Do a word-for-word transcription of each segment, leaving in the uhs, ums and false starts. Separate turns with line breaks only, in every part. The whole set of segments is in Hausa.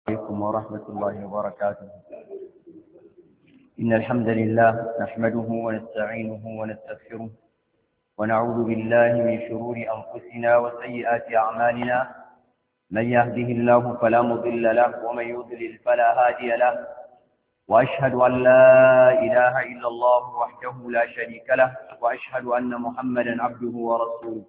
عليكم ورحمة الله وبركاته. إن الحمد لله نحمده ونستعينه ونستغفره ونعوذ بالله من شرور أنفسنا وسيئات أعمالنا. من يهده الله فلا مضل له ومن يضلل فلا هادي له، وأشهد أن لا إله إلا الله وحده لا شريك له، وأشهد أن محمدا عبده ورسوله.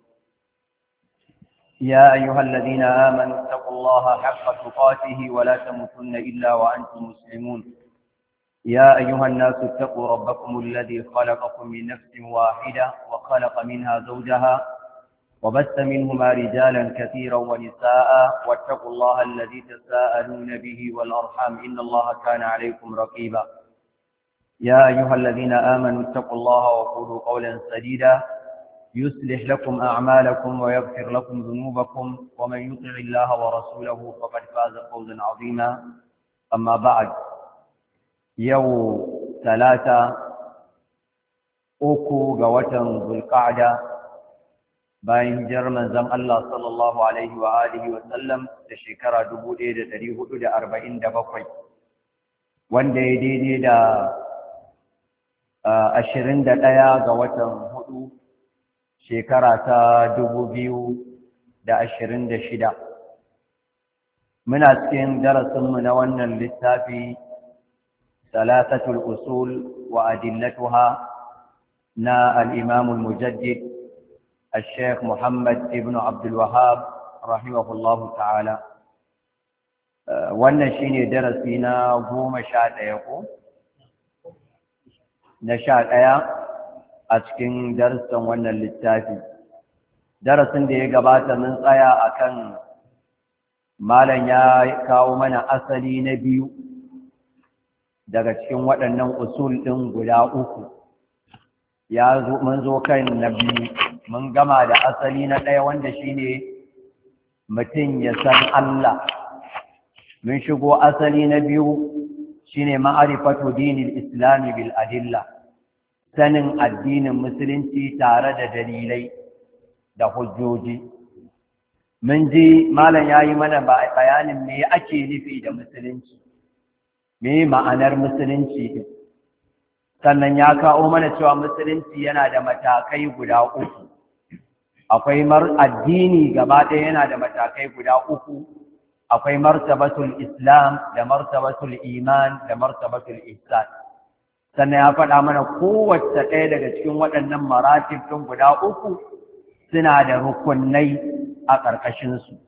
يا أيها الذين آمنوا اتقوا الله حق تقاته ولا تموتن إلا وأنتم مسلمون. يا أيها الناس اتقوا ربكم الذي خلقكم من نفس واحدة وخلق منها زوجها وبث منهما رجالا كثيرا ونساء، واتقوا الله الذي تساءلون به والأرحام إن الله كان عليكم رقيبا. يا أيها الذين آمنوا اتقوا الله وقولوا قولا سديدا يصلح لكم أعمالكم ويغفر لكم ذنوبكم، ومن يطع الله ورسوله فقد فاز فوزا عظيما. أما بعد، يوم ثلاثة أوكو قوة ذو القعدة bayan hijirar manzon Allah sallallahu alaihi wa alihi wa sallam da shekara dubu ɗaya da ɗari hudu da arba'in da bakwai, wanda ya daidai da ashirin da ɗaya ga watan hudu shekara ta dubu biyu da ashirin da shida. Muna cikin darasinmu na wannan littafi Salasatul Usul wa Adillatuha na al-Imam al-Mujaddid الشيخ محمد ابن عبد الوهاب رحمه الله تعالى. wannan shine darasi na goma sha ɗaya ko na sha ɗaya a cikin darasin wannan littafi. Darasin da ya gabata mun tsaya akan malam ya kawo mana asali na biyu daga cikin waɗannan usul ɗin guda uku. Ya zo mun zo kan na biyu, mun gama da asali na ɗaya wanda shine mutum ya san Allah. Mun shigo asali na biyu shine ma'arifatu dinil islami bil adilla, sanin addinin musulunci tare da dalilai da hujjoji. Mun ji malam yayi mana bayanin me ake nufi da musulunci, me ma'anar musulunci din. Sannan ya kawo mana cewa musulunci yana da matakai guda uku. Akwai mar addini gaba ɗaya yana da matakai guda uku. Akwai martabatul islam da martabatul iman da martabatul ihsan. Sannan ya faɗa mana kowace ɗaya daga cikin waɗannan maratib ɗin guda uku suna da rukunai a ƙarƙashinsu.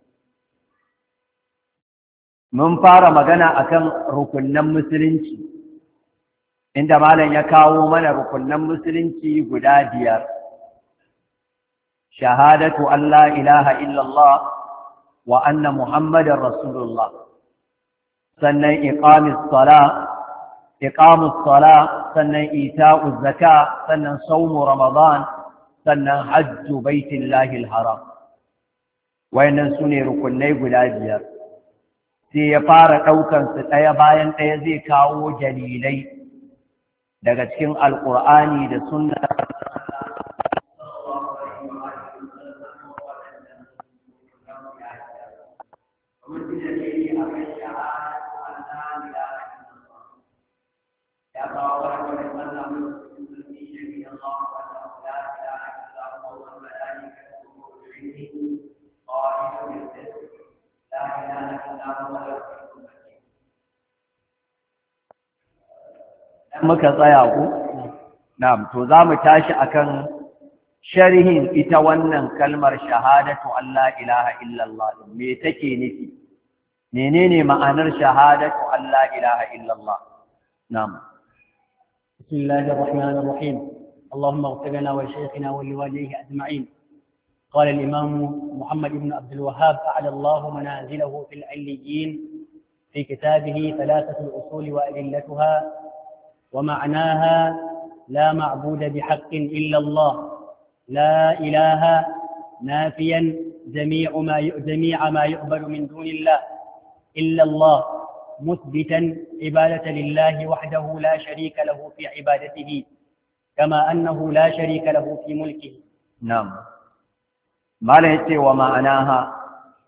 Mun fara magana akan rukunnan musulunci, inda malam ya kawo mana rukunnan musulunci guda biyar. Shahadatu an la ilaha illallah wa anna muhammadar rasulullah, sannan iqamis sala iqamus sala sannan ita'uz zaka, sannan sawmu ramadan, sannan hajju baitillahi alharam. Wayannan sune rukunai guda biyar. Sai ya fara daukan su daya bayan daya, zai kawo dalilai daga cikin alqur'ani da sunna muka tsaya ku? Na'am, to za mu tashi akan sharhin ita wannan kalmar shahadatu an la ilaha illallah. Me take nufi? Menene ma'anar shahadatu an la ilaha illallah? Na'am.
Bismillahir Rahmanir Rahim. Allahumma ighfir lana wa shaykhina wa liwalidayhi ajma'in. قال الإمام محمد بن عبد الوهاب أعلى الله منازله في العليين في كتابه ثلاثة الأصول وأدلتها ومعناها: لا معبود بحق إلا الله، لا إله نافيا جميع ما جميع ما يعبد من دون الله إلا الله، مثبتا عبادة لله وحده لا شريك له في عبادته كما أنه لا شريك له في ملكه.
نعم. ما لهت ومعناها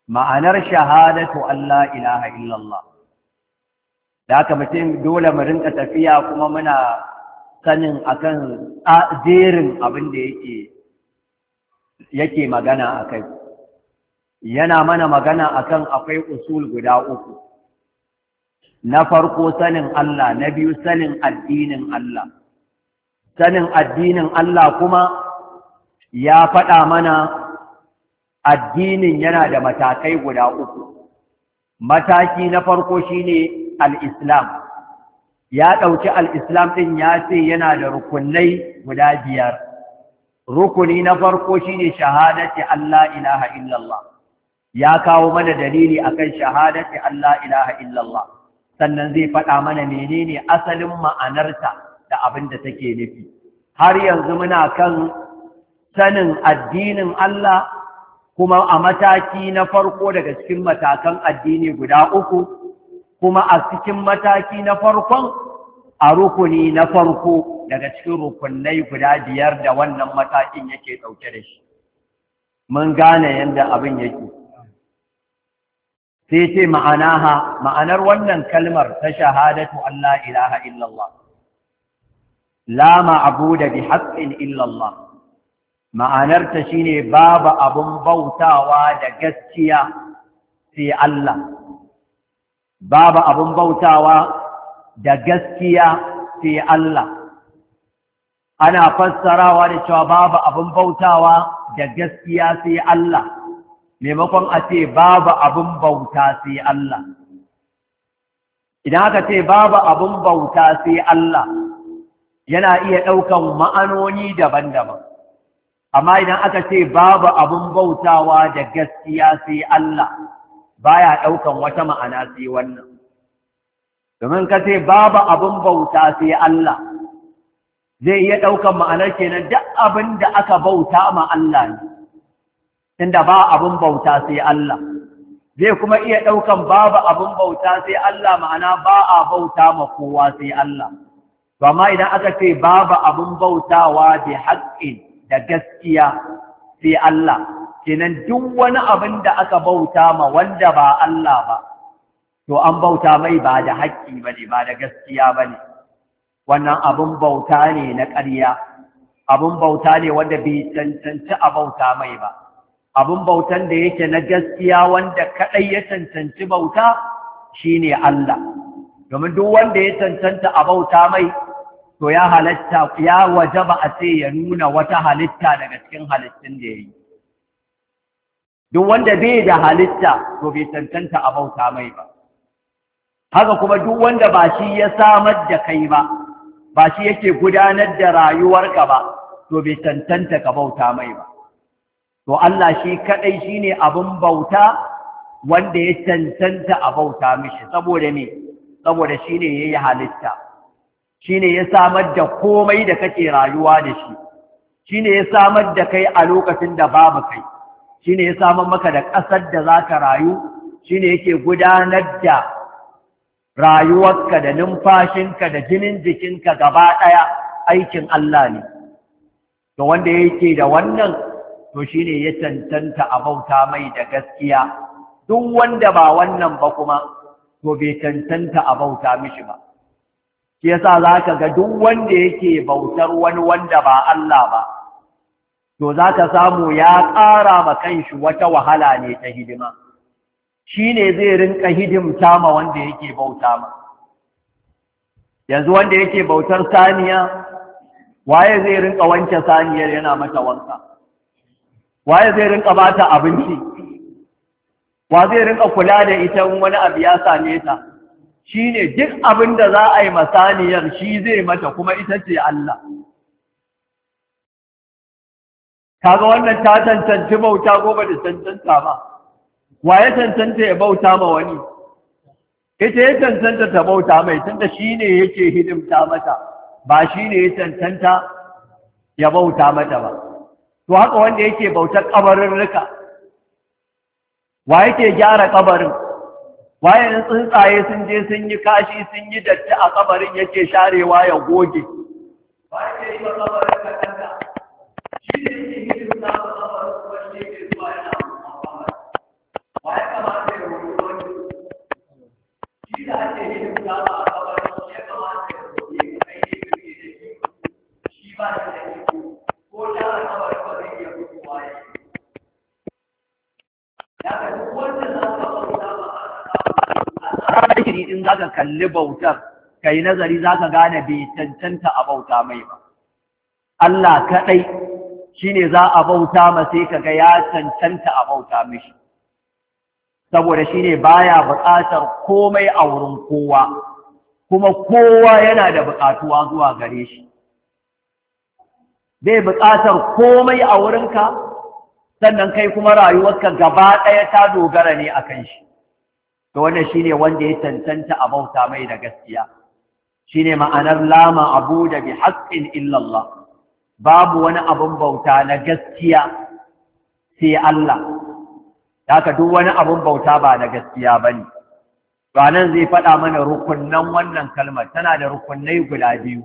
ma'anar shahadatu Allah ilaha illallah. Da haka mutum dole mu rinka tafiya kuma muna sanin akan jerin abin da yake yake magana akai. Yana mana magana akan akwai usul guda uku. Na farko sanin Allah, na biyu sanin addinin Allah. Sanin addinin Allah kuma ya faɗa mana addinin yana da matakai guda uku. Mataki na farko shine al-Islam. Ya ɗauki al-Islam ɗin ya ce yana da rukunai guda biyar. Rukuni na farko shine shahadati Allah ilaha illallah. Ya kawo mana dalili akan shahadati Allah ilaha illallah. Sannan zai faɗa mana menene asalin ma'anarta da abin da take nufi. Har yanzu muna kan sanin addinin Allah kuma a mataki na farko daga cikin matakan addini guda uku, kuma a cikin mataki na farkon a rukuni na farko daga cikin rukunai guda biyar da wannan matakin yake ɗauke da shi. Mun gane yadda abin yake. Sai ce ma'anaha, ma'anar wannan kalmar ta shahadatu Allah ilaha illallah. La ma'abuda bi haqqin illallah. Ma'anarta shine babu abun bautawa da gaskiya sai Allah. Babu abun bautawa da gaskiya sai Allah. Ana fassarawa da cewa babu abun bautawa da gaskiya sai Allah, maimakon a ce babu abun bauta sai Allah. Idan aka ce babu abun bauta sai Allah, yana iya ɗaukan ma'anoni daban-daban. Amma idan aka ce babu abun bautawa da gaskiya sai Allah, baya ɗaukan wata ma'ana sai wannan. Domin ka ce babu abun bauta sai Allah, zai iya ɗaukan ma'anar kenan duk abin da aka bauta ma Allah ne, tunda ba abun bauta sai Allah. Zai kuma iya ɗaukan babu abun bauta sai Allah, ma'ana ba a bauta ma kowa sai Allah. Amma idan aka ce babu abun bautawa bi haƙƙin da gaskiya sai Allah, kenan duk wani abin da aka bauta ma wanda ba Allah ba, to an bauta mai ba da haƙƙi ba ne, ba da gaskiya ba ne. Wannan abin bauta ne na ƙarya, abin bauta ne wanda bai cancanci a bauta mai ba. Abin bautan da yake na gaskiya wanda kaɗai ya cancanci bauta shine Allah. Domin duk wanda ya cancanta a bauta mai, to ya halatta, ya wajaba a ce ya nuna wata halitta daga cikin halittun da ya yi. Duk wanda bai da halitta, to bai cancanta a bauta mai ba. Haka kuma duk wanda ba shi ya samar da kai ba, ba shi yake gudanar da rayuwarka ba, to bai cancanta ka bauta mai ba. To Allah shi kaɗai shi ne abin bauta wanda ya cancanta a bauta mishi, saboda me? Saboda shi ne ya yi halitta, shi ne ya samar da komai da kake rayuwa da shi, shi ne ya samar da kai a lokacin da babu kai, shi ne ya samar maka da ƙasar da za ka rayu, shi ne yake gudanar da rayuwarka da numfashinka da jinin jikinka gaba ɗaya aikin Allah ne. To wanda yake da wannan, to shi ne ya cancanta a bauta mai da gaskiya. Duk wanda ba wannan ba kuma, to bai cancanta a bauta mishi ba. Shi yasa za ka ga duk wanda yake bautar wani wanda ba Allah ba, to za ka samu ya ƙara ma kanshi wata wahala ne ta hidima. Shi ne zai rinka hidimta ma wanda yake bauta ma. Yanzu wanda yake bautar saniya, waye zai rinka wanke saniyar yana mata wanka? Waye zai rinka bata abinci? Wa zai rinka kula da ita in wani abu ya same ta? Shi ne duk abin da za a yi masaniyar shi zai mata, kuma ita ce Allah. Kaga wannan ta cancanci bauta ko ba ta cancanta ba? Wa ya cancanta ya bauta ma wani? Ita ya cancanta ta bauta mai, tunda shi ne yake hidimta mata, ba shi ne ya cancanta ya bauta mata ba. To haka wanda yake bautar kabarin rika, wa yake gyara kabarin? Waye in tsuntsaye sun je sun yi kashi sun yi datti a kabarin yake sharewa ya goge? Wa yake yi wa kabarin katanga? Shi ne yake hidimta ma kabarin, kuma shi yake zuwa yana kabarin. Waye shi da ake yin dama a gaban ya kamata ya zoye ka kai ne kake da shi shi ba shi da shi ko da a gaban ba zai iya fitowa ya yi ya ka duk wanda za ka bauta ba a tsarin shiri in za ka kalli bautar ka yi nazari za ka gane bai cancanta a bauta mai ba Allah kaɗai shi ne za a bauta ma sai ka ga ya cancanta a bauta mishi saboda shi ne baya buƙatar komai a wurin kowa kuma kowa yana da buƙatuwa zuwa gare shi bai buƙatar komai a wurinka sannan kai kuma rayuwarka gaba ɗaya ta dogara ne a kan shi to wannan shi ne wanda ya cancanta a bauta mai da gaskiya shi ne ma'anar lama abu da bi haƙƙin illallah babu wani abun bauta na gaskiya sai Allah haka duk wani abun bauta ba na gaskiya bane to anan zai faɗa mana rukunnan wannan kalmar tana da rukunnai guda biyu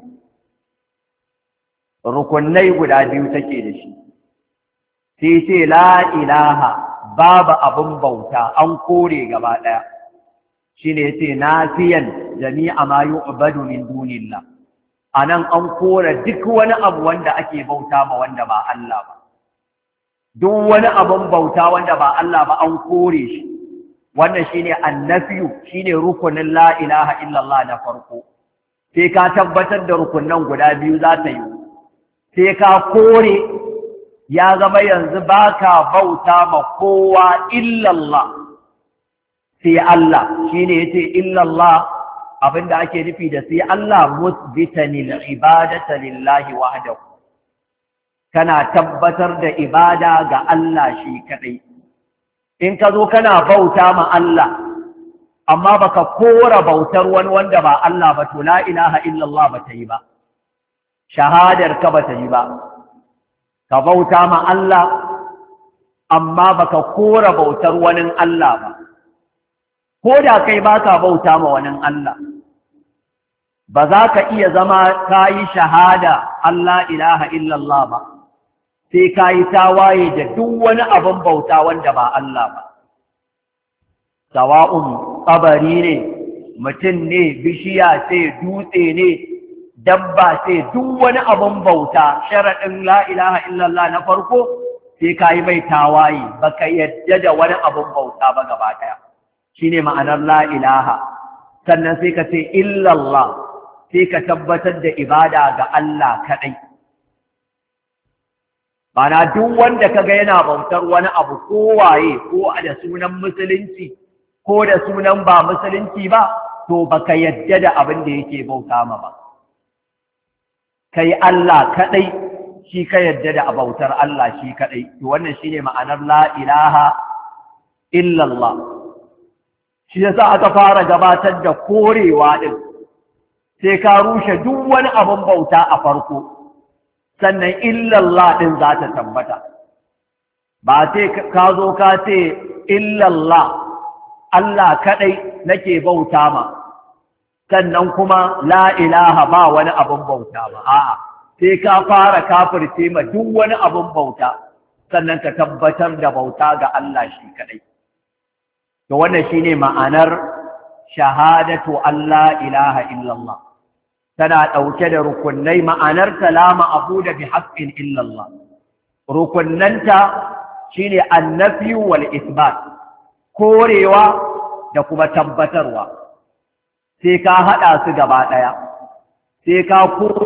rukunnai guda biyu take da shi sai ce la ilaha babu abun bauta an kore gaba ɗaya shine yace nafiyan jami'a ma yu'badu min dunillah anan an kore duk wani abu wanda ake bauta ma wanda ba Allah ba duk wani abun bauta wanda ba Allah ba an kore shi wannan shine annafiyu shine rukunin la ilaha illallah na farko sai ka tabbatar da rukunnan guda biyu za ta yi sai ka kore ya zama yanzu baka bauta ma kowa illallah sai Allah shine yace illallah abinda ake nufi da sai Allah musbitanil ibadata lillahi wahdahu kana tabbatar da ibada ga Allah shi kadai in ka zo kana bauta ma Allah amma baka kora bautar wani wanda ba Allah ba to la ilaha illallah ba ta yi ba shahadar ka ba ta yi ba ka bauta ma Allah amma baka kora bautar wani Allah ba ko da kai baka bauta ma wani Allah ba za ka iya zama ka yi shahada Allah ilaha illallah ba sai ka yi tawaye da duk wani abin bauta wanda ba Allah ba sawa'un kabari ne mutum ne bishiya ce dutse ne dabba ce duk wani abin bauta sharaɗin la ilaha illallah na farko sai ka yi mai tawaye baka yadda da wani abin bauta ba gaba ɗaya shine ma'anar la ilaha sannan sai ka ce illallah sai ka tabbatar da ibada ga Allah kaɗai. Bana duk wanda kaga yana bautar wani abu ko waye ko da sunan musulunci ko da sunan ba musulunci ba, to baka yadda da abin da yake bauta ma ba. Kai Allah kaɗai shi ka yadda da bautar Allah shi kaɗai, to wannan shine ma'anar la ilaha illallah. Shi yasa aka fara gabatar da korewa din. Sai ka rushe duk wani abin bauta a farko sannan illallah din za ta tabbata ba sai ka zo ka ce illallah Allah kadai nake bauta ma sannan kuma la ilaha ba wani abin bauta ba a'a sai ka fara kafirce ma duk wani abin bauta sannan ka tabbatar da bauta ga Allah shi kadai to wannan shine ma'anar shahadatu Allah ilaha illallah tana ɗauke da rukunai ma'anar salama abu da bi haƙƙin illallah rukunnanta shine annafi wal isbat korewa da kuma tabbatarwa sai ka haɗa su gaba ɗaya sai ka kore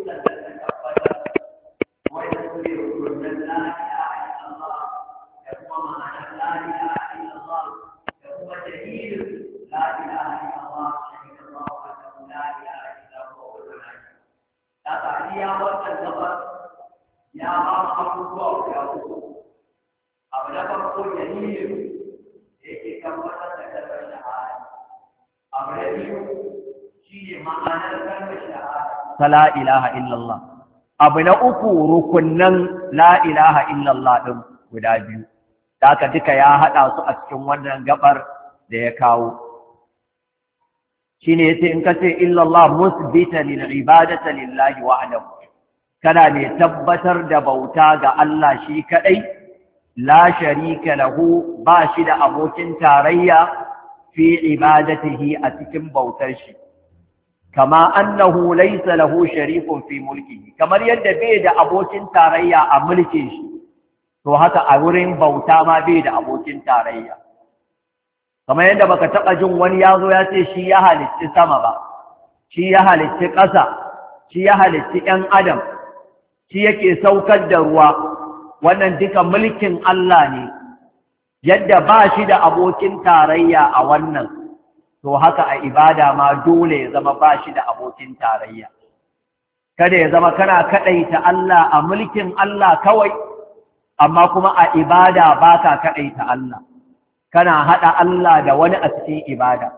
ya ba abubuwa guda uku abu na farko dalilin da yake tabbatar da kalmar shahada abu na biyu shi ne ma'anar kalmar shahada ta la ilaha illallah abu na uku rukunnan la ilaha illallah din guda biyu da aka duka ya haɗa su a cikin wannan gabar da ya kawo shine yace in ka ce illallah musbita lil ibadati lillahi wahdahu kana ne tabbatar da bauta ga Allah shi kadai la sharika lahu ba shi da abokin tarayya fi ibadatihi a cikin bautar shi kama annahu laysa lahu sharikun fi mulkihi kamar yadda bai da abokin tarayya a mulkin shi to haka a wurin bauta ma bai da abokin tarayya kamar yadda baka taba jin wani yazo ya ce shi ya halicci sama ba shi ya halicci ƙasa shi ya halicci ƴan adam shi yake saukar da ruwa wannan duka mulkin Allah ne yadda ba shi da abokin tarayya a wannan to haka a ibada ma dole ya zama ba shi da abokin tarayya kada ya zama kana kadaita Allah a mulkin Allah kawai amma kuma a ibada baka kadaita Allah kana hada Allah da wani a cikin ibada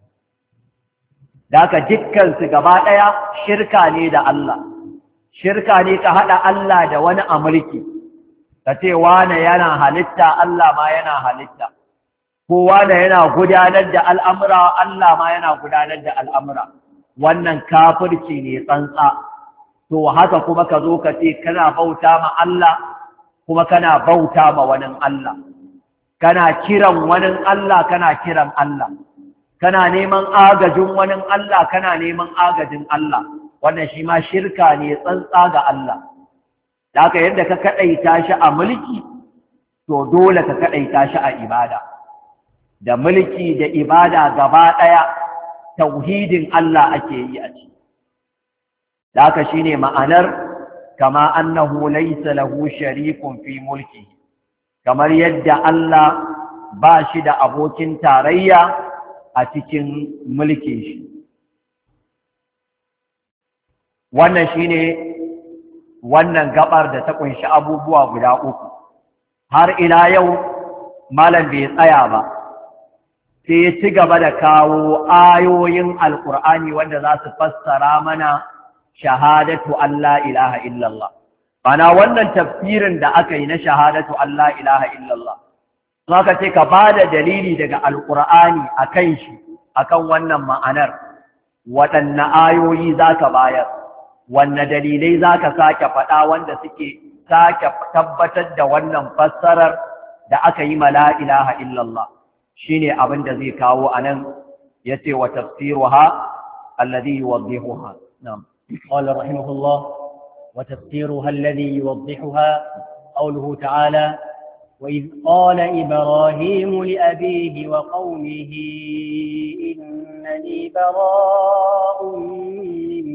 daka dukkan su gaba daya shirka ne da Allah shirka ne ka hada Allah da wani a mulki ka ce wane yana halitta Allah ma yana halitta ko wane yana gudanar da al'amura Allah ma yana gudanar da al'amura wannan kafirci ne tsantsa to haka kuma ka zo ka ce kana bauta ma Allah kuma kana bauta ma wani Allah kana kiran wani Allah kana kiran Allah kana neman agajin wani Allah kana neman agajin Allah wannan shi ma shirka ne tsantsa ga Allah da haka yadda ka kaɗaita shi a mulki to dole ka kaɗaita shi a ibada da mulki da ibada gaba ɗaya tauhidin Allah ake yi a ci da haka shine ma'anar kama annahu laysa lahu sharikun fi mulki kamar yadda Allah ba shi da abokin tarayya a cikin mulkin shi wannan shine wannan gabar da ta kunshi abubuwa guda uku har ila yau malam bai tsaya ba sai ya ci gaba da kawo ayoyin alkur'ani wanda za su fassara mana shahadatu Allah ilaha illallah bana wannan tafsirin da aka yi na shahadatu Allah ilaha illallah zaka ce ka bada dalili daga alkur'ani akan shi akan wannan ma'anar waɗanne ayoyi zaka bayar wanne dalilai za ka sake faɗa wanda suke sake tabbatar da wannan fassarar da aka yi mala ilaha illallah shi ne abin da zai kawo a nan ya ce wa tafsiruha alladhi yuwaddihuha na'am
qala rahimahullah wa tafsiruha alladhi yuwaddihuha qawluhu ta'ala wa idh qala ibrahimu li abihi wa qawmihi innani bara'un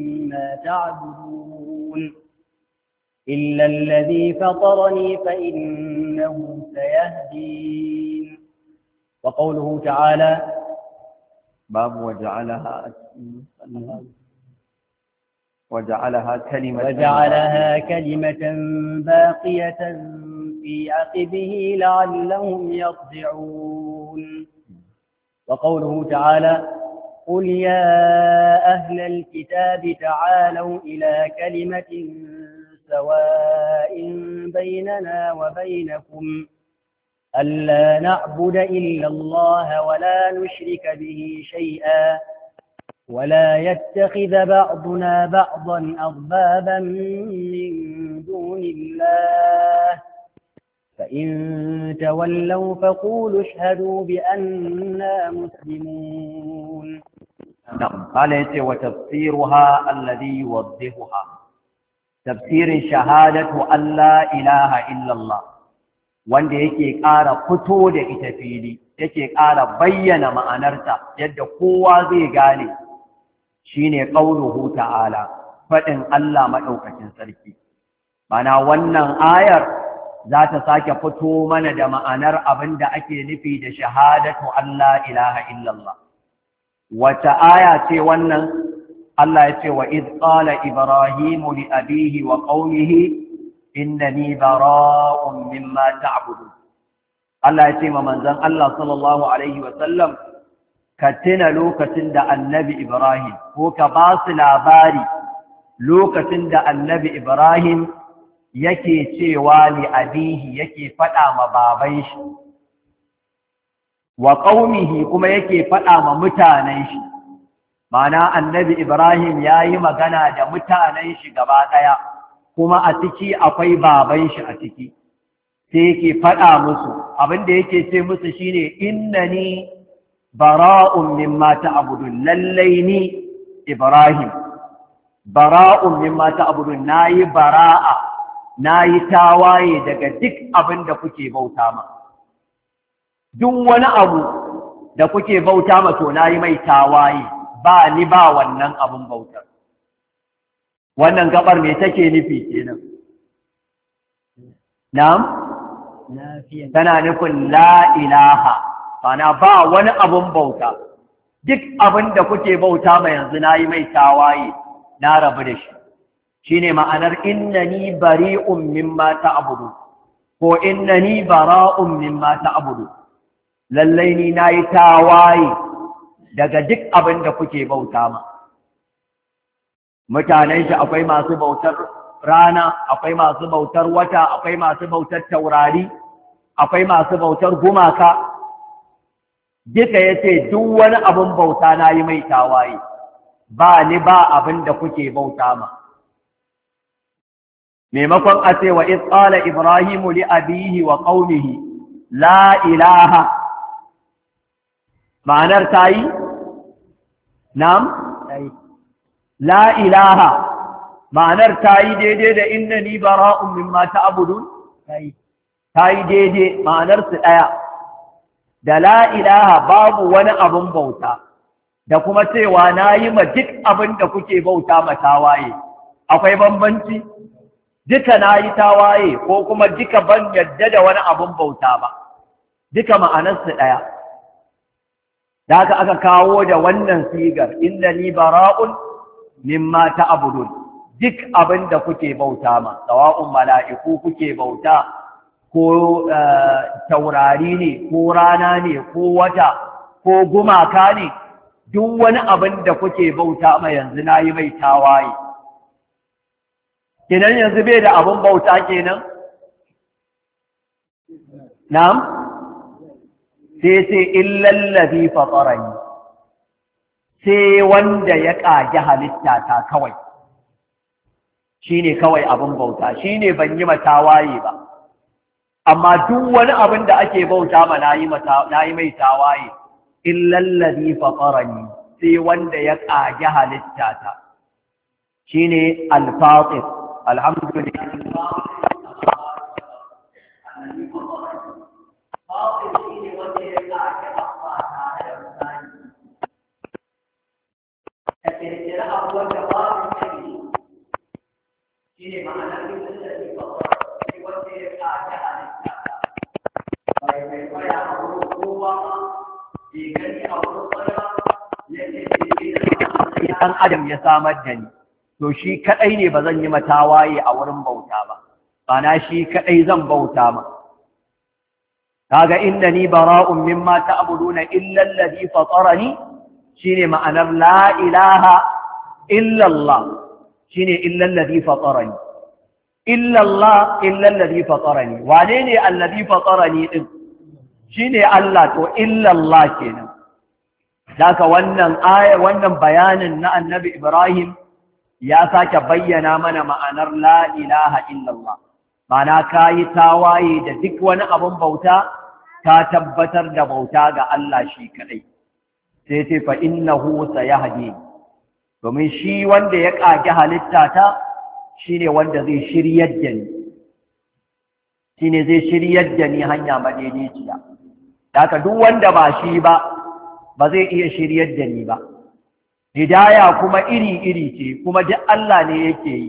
تعبدون إلا الذي فطرني فإنه سيهدين وقوله تعالى
باب وجعلها وجعلها كلمة
وجعلها كلمة باقية في عقبه لعلهم يرجعون وقوله تعالى قل يا أهل الكتاب تعالوا إلى كلمة سواء بيننا وبينكم ألا نعبد إلا الله ولا نشرك به شيئا ولا يتخذ بعضنا بعضا أربابا من دون الله فإن تولوا فقولوا اشهدوا بأننا مسلمون
نعم قال يتي وتفسيرها الذي يوضحها تفسير شهادة أن لا إله إلا الله wanda yake ƙara fito da ita fili yake ƙara bayyana ma'anarta yadda kowa zai gane shine qauluhu ta'ala faɗin Allah madaukakin sarki bana wannan ayar za ta sake fito mana da ma'anar abin da ake nufi da shahadatu Allah ilaha illallah wata aya ce wannan Allah ya ce wa id qala ibrahimu li abihi wa qaumihi innani bara'un mimma ta'budun Allah ya ce ma manzon Allah sallallahu alaihi wa sallam ka tuna lokacin da annabi Ibrahim ko ka ba su labari lokacin da annabi Ibrahim yake cewa li abihi yake faɗa ma baban shi wa qaumihi kuma yake faɗa ma mutanen shi ma'ana annabi Ibrahim yayi magana da mutanen shi gaba ɗaya kuma a ciki akwai baban shi a ciki sai yake faɗa musu abinda yake ce musu shine innani bara'un mimma ta'budun lallai ni Ibrahim bara'un mimma ta'budun nayi bara'a nayi tawaye daga duk abin da kuke bauta ma duk wani abu da kuke bauta ma to nayi mai tawaye ba ni ba wannan abun bautar wannan gabar me take nufi kenan na'am tana nufin la ilaha bana ba wani abun bauta duk abin da kuke bauta ma yanzu nayi mai tawaye na rabu da shi shine ma'anar innani bari'un mimma ta'budu ko innani bara'un mimma ta'budu lallai ni nayi tawaye daga duk abin da kuke bauta ma mutanen shi akwai masu bautar rana akwai masu bautar wata akwai masu bautar taurari akwai masu bautar gumaka duka yace duk wani abin bauta nayi mai tawaye ba ni ba abin da kuke bauta ma maimakon a ce wa iz qala ibrahimu li abihi wa qaumihi la ilaha ma'anar tayi nam la ilaha ma'anar tayi daidai da innani bara'un mimma ta'budun tayi tayi daidai ma'anar su daya da la ilaha babu wani abin bauta da kuma cewa na yi ma duk abin da kuke bauta ma tawaye akwai bambanci duka na yi tawaye ko kuma duka ban yadda da wani abin bauta ba duka ma'anarsu ɗaya da haka aka kawo da wannan sigar inda ni bara'un mimma ta'budun duk abin da kuke bauta ma sawa'un mala'iku kuke bauta ko taurari ne ko rana ne ko wata ko gumaka ne duk wani abin da kuke bauta ma yanzu na yi mai tawaye kenan yanzu bai da abin bauta kenan na'am sai sai illallazi fatarani sai wanda ya kage halitta ta kawai shine kawai abin bauta shine ban yi matawaye ba amma duk wani abin da ake bauta ma nayi mata nayi mai tawaye illallazi fatarani sai wanda ya kage halitta ta shine al-fatir alhamdulillah ɗan adam ya samar da ni to shi kaɗai ne ba zan yi matawaye a wurin bauta ba ba na shi kaɗai zan bauta ma kaga innani bara'un mimma ta'buduna illa alladhi fatarani shine ma'anar la ilaha illa Allah shine illa alladhi fatarani illa Allah illa alladhi fatarani wane ne alladhi fatarani din shine Allah to illa Allah kenan daga wannan aya wannan bayanin na annabi Ibrahim ya sake bayyana mana ma'anar la ilaha illa Allah ma'ana kayi tawaye da duk wani abun bauta ka tabbatar da bauta ga Allah shi kadai sai ce fa innahu sayahdi domin shi wanda ya kage halitta ta shine wanda zai shiryar da ni shine zai shiryar da ni hanya madaidaiciya haka duk wanda ba shi ba ba zai iya shiryar da ni ba hidaya kuma iri iri ce kuma duk Allah ne yake yi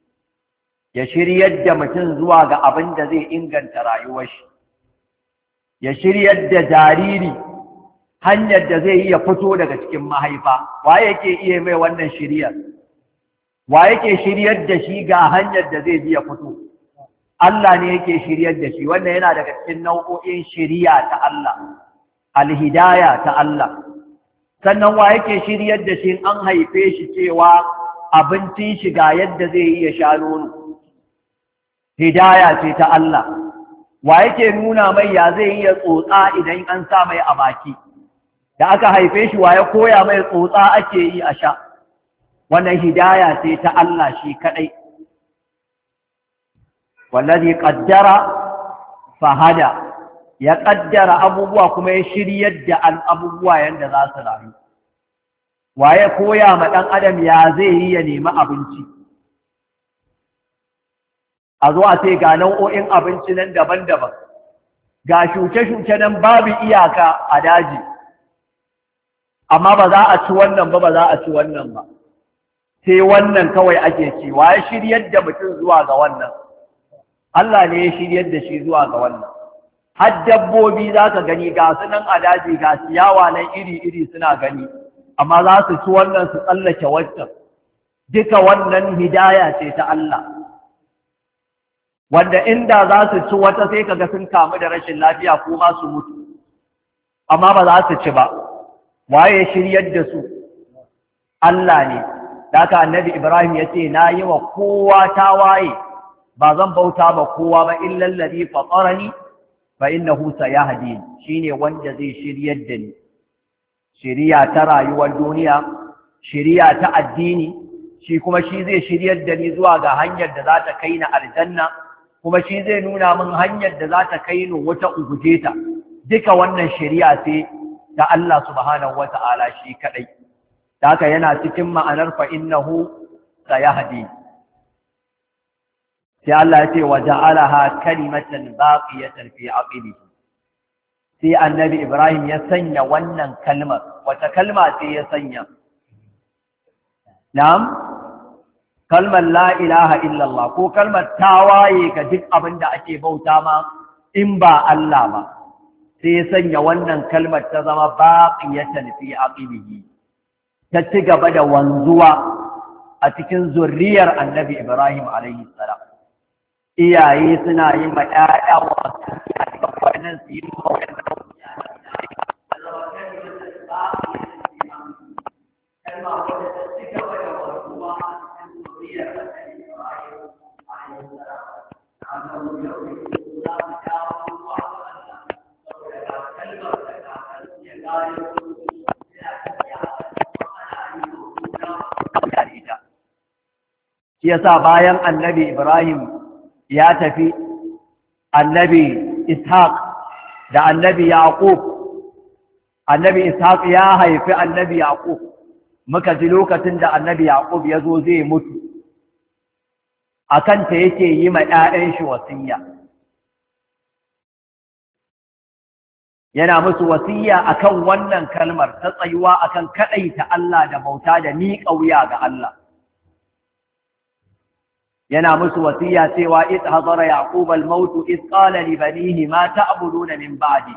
ya shiryar da mutum zuwa ga abin da zai inganta rayuwar shi ya shiryar da jariri hanyar da zai iya fito daga cikin mahaifa wa yake iya mai wannan shiryar wa yake shiryar da shi ga hanyar da zai biya fito Allah ne yake shiryar da shi wannan yana daga cikin nau'o'in shiriya ta Allah alhidaya ta Allah sannan wa yake shiryar da shi an haife shi cewa abincin shi ga yadda zai iya sha nono hidaya ce ta Allah wa yake nuna mai ya zai iya tsotsa idan an sa mai a baki da aka haife shi wa ya koya mai tsotsa ake yi a sha wannan hidaya ce ta Allah shi kadai wallazi qaddara fahada ya ƙaddara abubuwa kuma ya shiryar da abubuwa yadda za su rayu. Waye koya ma ɗan adam ya zai yi ya nemi abinci, a zo a ce ga nau'o'in abinci nan daban-daban, ga shuke-shuke nan babu iyaka a daji, amma ba za a ci wannan ba ba za a ci wannan ba, sai wannan kawai ake ci. Waye shiryar da mutum zuwa ga wannan? Allah ne ya shiryar da shi zuwa ga wannan. Har dabbobi za ka gani ga su nan a daji, ga ciyawa nan iri-iri suna gani, amma za su ci wannan su tsallake wancan. Duka wannan hidaya ce ta Allah, wanda inda za su ci wata sai kaga sun kamu da rashin lafiya ko ma su mutu, amma ba za su ci ba. Waye shiryar da su? Allah ne. Da haka annabi Ibrahim ya ce, na yi wa kowa tawaye, ba zan bauta ba kowa ba illal ladhi fatarani fa innahu sayahdin, shine wanda zai shiryar da ni. Shiriya ta rayuwar duniya, shiriya ta addini, shi kuma shi zai shiryar da ni zuwa ga hanyar da za ta kai ni aljanna, kuma shi zai nuna min hanyar da za ta kai ni wata uguje ta. Duka wannan shiriya ce ta Allah subhanahu wata'ala shi kadai. Haka yana cikin ma'anar fa innahu sayahdi. Sai Allah ya ce wa ja'alaha kalimatan baqiyatan fi aqibihi. Sai annabi Ibrahim ya sanya wannan kalmar. Wata kalma ce ya sanya? Na'am, kalmar la ilaha illallah, ko kalmar tawaye ga duk abin da ake bauta ma in ba Allah ba. Sai ya sanya wannan kalmar ta zama baqiyatan fi aqibihi, ta ci gaba da wanzuwa a cikin zurriyar annabi Ibrahim alaihi salam. Iyaye suna yi ma ƴaƴa wasu wannan su yi ma wannan shi yasa bayan annabi Ibrahim ya tafi, annabi Ishaq da annabi Yaqub, annabi Ishaq ya haifi annabi Yaqub, muka ji lokacin da annabi Yaqub ya zo zai mutu, a kanta yake yi ma ‘ya'yan shi wasiya. Yana musu wasiya akan wannan kalmar ta tsayuwa akan kaɗaita Allah da bauta da miƙa wuya ga Allah. Yana musu wasiya cewa id hadara yaqub al-maut id qala li banihi ma ta'buduna min ba'di.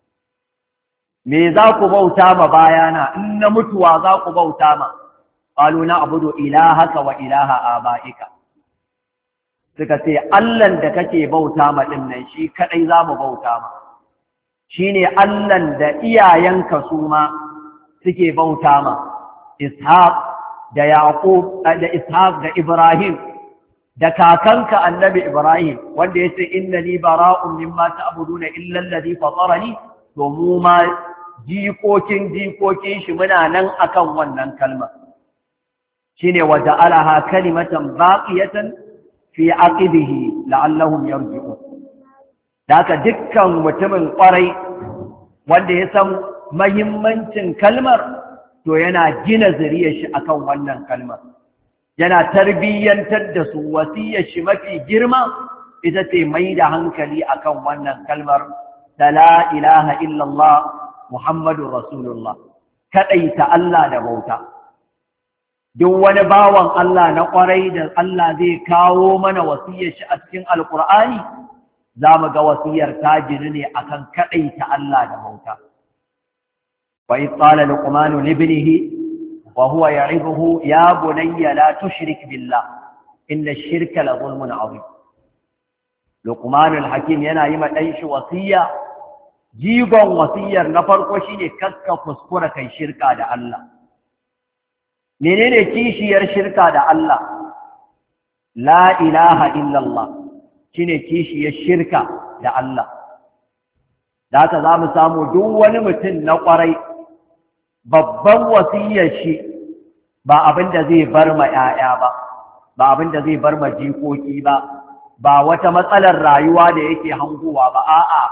Me za ku bauta ma bayana? In na mutuwa za ku bauta ma? Qalu na'budu ilahaka wa ilaha aba'ika. Suka ce Allahn da kake bauta ma din nan shi kadai za mu bauta ma. Shine Allahn da iyayenka su ma suke bauta ma. Ishaq da Yaqub da Ishaq da Ibrahim da kakanka annabi Ibrahim wanda yace innani bara'un mimma ta'buduna illa alladhi fatarani, to mu ma jikokin jikokin shi muna nan akan wannan kalma. Shine wa ja'alaha kalimatan baqiyatan fi aqibihi la'allahum yarji'un. Daka dukkan mutumin kwarai wanda ya san muhimmancin kalmar, to yana gina zuriyar shi akan wannan kalmar. Yana tarbiyyantar da su. Wasiyar shi mafi girma ita ce mai da hankali akan wannan kalmar ta la ilaha illallah Muhammadun Rasulullah, kaɗaita Allah da bauta. Duk wani bawan Allah na ƙwarai da Allah zai kawo mana wasiyar shi a cikin Alƙur'ani, za mu ga wasiyar ta gini ne akan kaɗaita Allah da bauta. Wa idh qala Luqmanu li ibnihi وهو يعظه يا بني لا تشرك بالله إن الشرك لظلم عظيم. لقمان الحكيم yana yi ma ɗan shi wasiya. Jigon wasiyar na farko shine kakka kuskura kai shirka da Allah. Menene kishiyar shirka da Allah? La ilaha illallah shine kishiyar shirka da Allah. Da haka za mu samu duk wani mutum na ƙwarai babban wasiyar shi ba abin da zai bar ma ‘ya'ya ba, ba abin da zai bar ma jikoki ba, ba wata matsalar rayuwa da yake hanguwa ba, a'a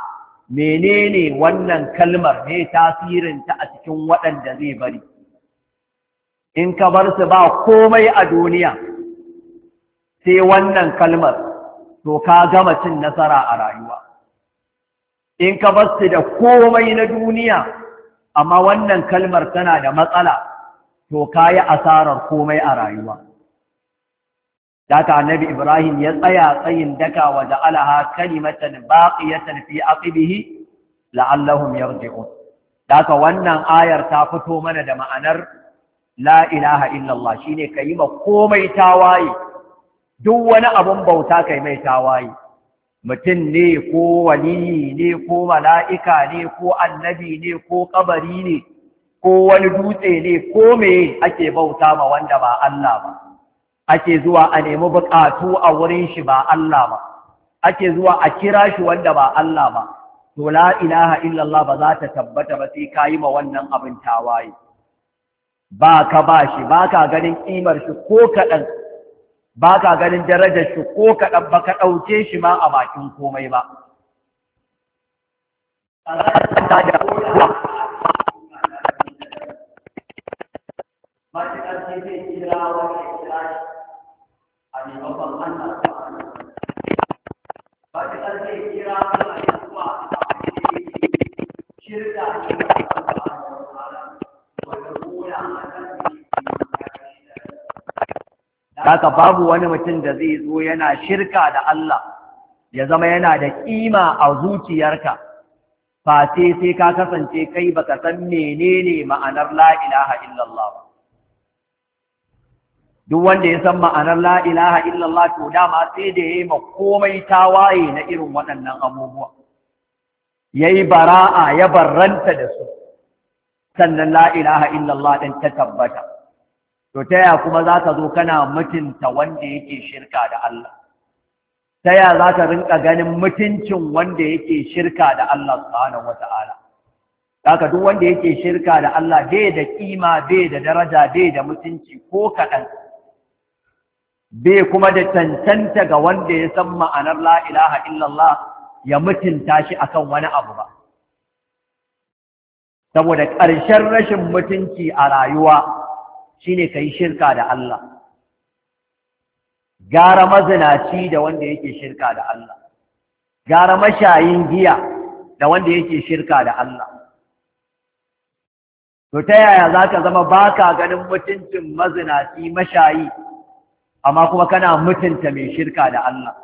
menene wannan kalmar ne tasirinta a cikin waɗanda zai bari. In ka bar su ba komai a duniya sai wannan kalmar, to ka gama cin nasara a rayuwa. In ka bar su da komai na duniya amma wannan kalmar tana da matsala, to ka yi asarar komai a rayuwa. Daka annabi Ibrahim ya tsaya tsayin daka wa ja'alaha kalimatan baqiyatan fi aqibihi la'allahum yarji'un. Daka wannan ayar ta fito mana da ma'anar la ilaha illallah, shine kayi ma komai tawaye, duk wani abun bauta kai mai tawaye, mutum ne ko waliyi ne ko mala'ika ne ko annabi ne ko kabari ne ko wani dutse ne ko me ake bauta ma wanda ba Allah ba, ake zuwa a nemi bukatu a wurin shi ba Allah ba, ake zuwa a kira shi wanda ba Allah ba, to la ilaha illallah ba za ta tabbata ba sai ka yi ma wannan abin tawaye. Ba ka ba shi, ba ka ganin ƙimar shi ko kaɗan, ba ka ganin darajar shi ko kaɗan, ba ka ɗauke shi ma a bakin komai ba. Haka babu wani mutum da zai zo yana shirka da Allah ya zama yana da ƙima a zuciyarka, face sai ka kasance kai baka san menene ma'anar la ilaha illallah ba. Duk wanda ya san ma'anar la ilaha illallah to dama sai da yayi ma komai tawaye na irin waɗannan abubuwa, yayi bara'a ya barranta da su, sannan la ilaha illallah din ta tabbata. To ta ya kuma za ka zo kana mutunta wanda yake shirka da Allah? Ta ya za ka rinka ganin mutuncin wanda yake shirka da Allah subhanahu wata'ala? Haka duk wanda yake shirka da Allah bai da kima, bai da daraja, bai da mutunci ko kaɗan, bai kuma da cancanta ga wanda ya san ma'anar la ilaha illallah ya mutunta shi akan wani abu ba. Saboda ƙarshen rashin mutunci a rayuwa shine kai shirka da Allah. Gara mazinaci da wanda yake shirka da Allah, gara mashayin giya da wanda yake shirka da Allah. To ta yaya za ka zama baka ganin mutuncin mazinaci mashayi amma kuma kana mutunta mai shirka da Allah?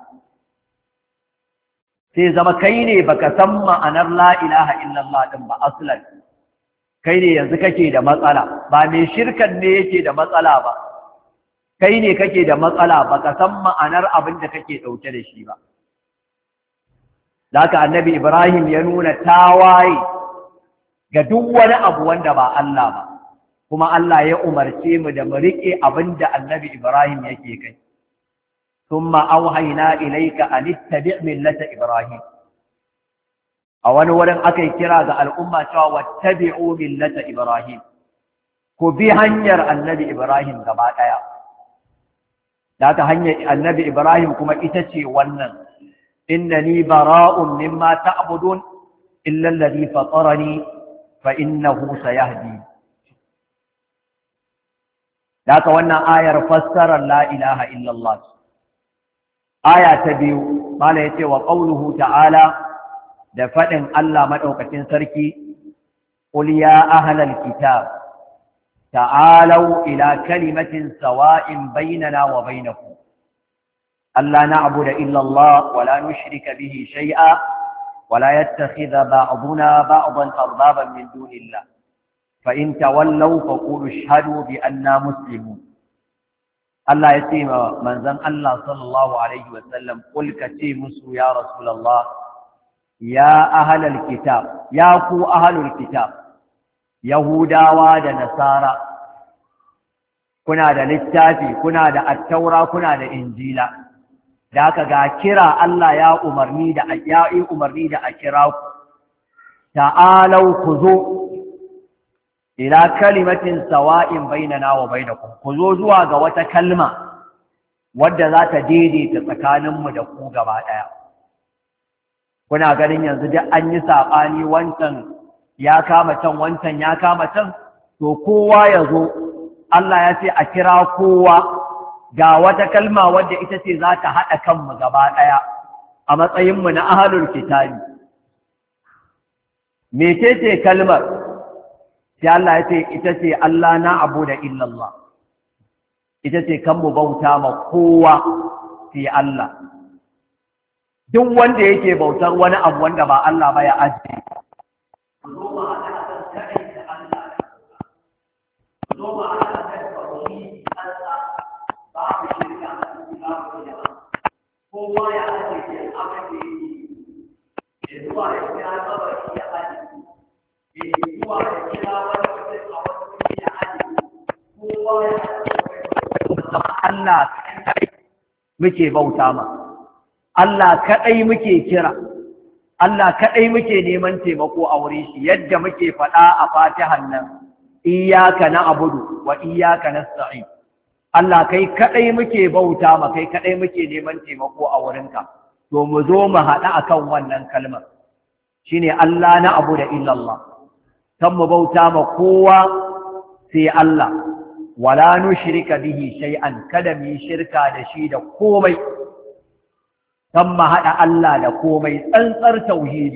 Sai zama kai ne baka san ma'anar la ilaha illallah din ba aslan. Kai ne yanzu kake da matsala, ba mai shirkan ne yake da matsala ba, kai ne kake da matsala, baka san ma'anar abin da kake ɗauke da shi ba. Haka annabi Ibrahim ya nuna tawaye ga duk wani abu wanda ba Allah ba, kuma Allah ya umarce mu da mu riƙe abin da annabi Ibrahim yake kai. Thumma auhayna ilayka an ittabi' millata Ibrahim. A wani wurin aka yi kira ga al'umma cewa wattabi'u millata Ibrahim, ku bi hanyar annabi Ibrahim gaba ɗaya. Da ta hanyar annabi Ibrahim kuma ita ce wannan, innani bara'un mimma ta'budun illa alladhi fatarani fa innahu sayahdi. Da ta wannan ayar fassarar la ilaha illallah. Aya ta biyu, mala yace wa qawluhu ta'ala, da faɗin Allah maɗaukacin sarki, ƙul ya ahlal kitab ta'alau ila kalimatin sawa'in bainana wa bainakum alla na'budu illa Allah wa la nushrika bihi shay'a wa la yattakhidha ba'duna ba'dan arbaban min dunillah fa in tawallaw faqulu ashhadu bi anna muslimun. Allah ya ce ma manzon Allah sallallahu alaihi wa sallam, ƙul ka ce musu ya rasulullah, ya ahlal kitab, ya ku ahlul kitab, yahudawa da nasara, kuna da littafi, kuna da attaura, kuna da injila, da aka ga kira Allah ya umarni da ya yi umarni da a kira ku, ta'alau ku zo ila kalimatin sawa'in bainana wa bainakum, ku zo zuwa ga wata kalma wadda za ta daidaita tsakaninmu da ku gaba ɗaya. kuna ganin yanzu duk an yi saɓani wancan ya kama can wancan ya kama can, to kowa ya zo Allah ya ce a kira kowa ga wata kalma wadda ita ce za ta haɗa kanmu gaba ɗaya a matsayinmu na ahlul kitabi. Mece ce kalmar? Sai Allah ya ce ita ce Allah na abu da illallah, ita ce kan mu bauta ma kowa sai Allah. Duk wanda yake bautar wani abu wanda ba Allah ba ya ajiye. Zo ma haɗa kan kaɗai da Allah. Zo ma haɗa kan tauhidi Allah, babu shirka a cikin babu yawa. Kowa ya ajiye abin da yake yi. Zuwa ya kira kabari ya ajiye. Zuwa ya kira wani mutum a wani wuri ya ajiye. Kowa ya ajiye. Allah muke bauta ma. Allah kaɗai muke kira, Allah kaɗai muke neman taimako a wuri shi, yadda muke faɗa a fatihan nan, iyaka na abudu wa iyaka na sa'i. Allah kai kaɗai muke bauta ma, kai kaɗai muke neman taimako a wurinka, to mu zo mu haɗa a kan wannan kalmar. Shi ne Allah na abu da illallah, kan mu bauta ma kowa sai Allah, wala nushrika bihi shay'an, kada mu yi shirka da shi da komai. Kan ma haɗa Allah da komai, tsantsar tauhidi.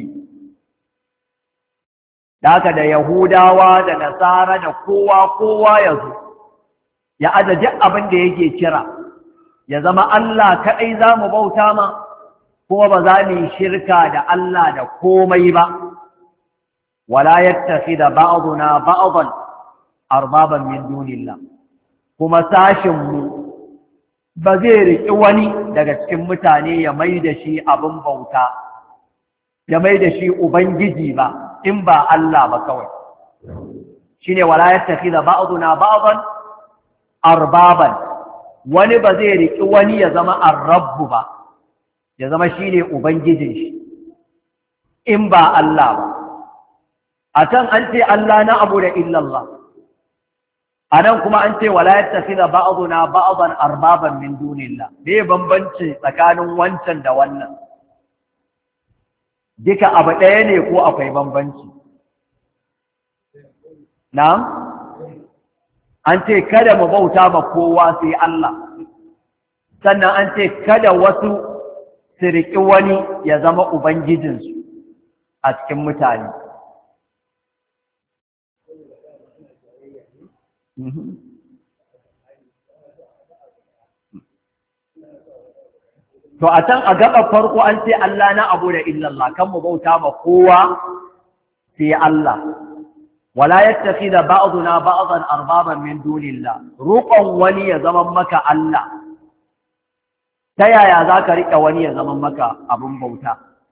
Daka da Yahudawa da Nasara da kowa kowa ya zo, ya ajaji abin da yake kira, ya zama Allah kaɗai za mu bauta ma, kuma ba za mu yi shirka da Allah da komai ba. Wala yattakhidha ba'duna ba'dan arbaban min dunillah, kuma sashinmu ba zai riƙi wani daga cikin mutane ya mai da shi abin bauta, ya mai da shi Ubangiji ba, in ba Allah ba kawai. Shi ne wala ya tafi da ba'aduna ba'adan arbaban, wani ba zai riƙi wani ya zama arrabbu ba, ya zama shi ne Ubangijin shi, in ba Allah ba. A can an ce Allah na abu da illallah, a nan kuma an ce wala yattakhidha ba'duna ba'dan arbaban min dunillah. Me bambanci tsakanin wancan da wannan? Duka abu ɗaya ne ko akwai bambanci? Na'am? An ce kada mu bauta ma kowa sai Allah. Sannan an ce kada wasu su riƙi wani ya zama ubangijinsu a cikin mutane. To a can a gaba farko an ce Allah na abu da illallah, kan mu bauta ma kowa sai Allah. Wala yattakhidha ba'duna ba'dan arbaban min dunillah, ruqan wani ya zama maka Allah. Ta yaya zaka rika wani ya zama maka abun bauta?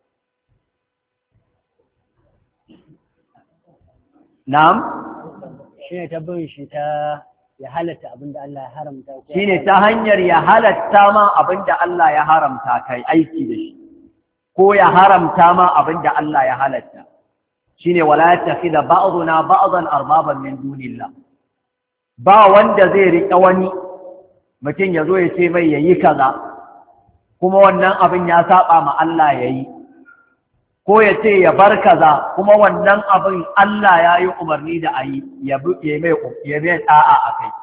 Na'am?
Shi ne tabbin shi ta ya halatta abin da Allah ya haramta.
Shi ne ta hanyar ya halatta ma abin da Allah ya haramta kai aiki da shi, ko ya haramta ma abin da Allah ya halatta. Shi ne wala yattakhidha ba'duna ba'dan arbaban min dunillah. Ba wanda zai riƙa wani mutum ya zo ya ce mai yayi kaza, kuma wannan abin ya saba ma Allah yayi. Ko ya ce ya bar kaza kuma wannan abin Allah ya yi umarni da a yi ya mai ɗa'a a kai.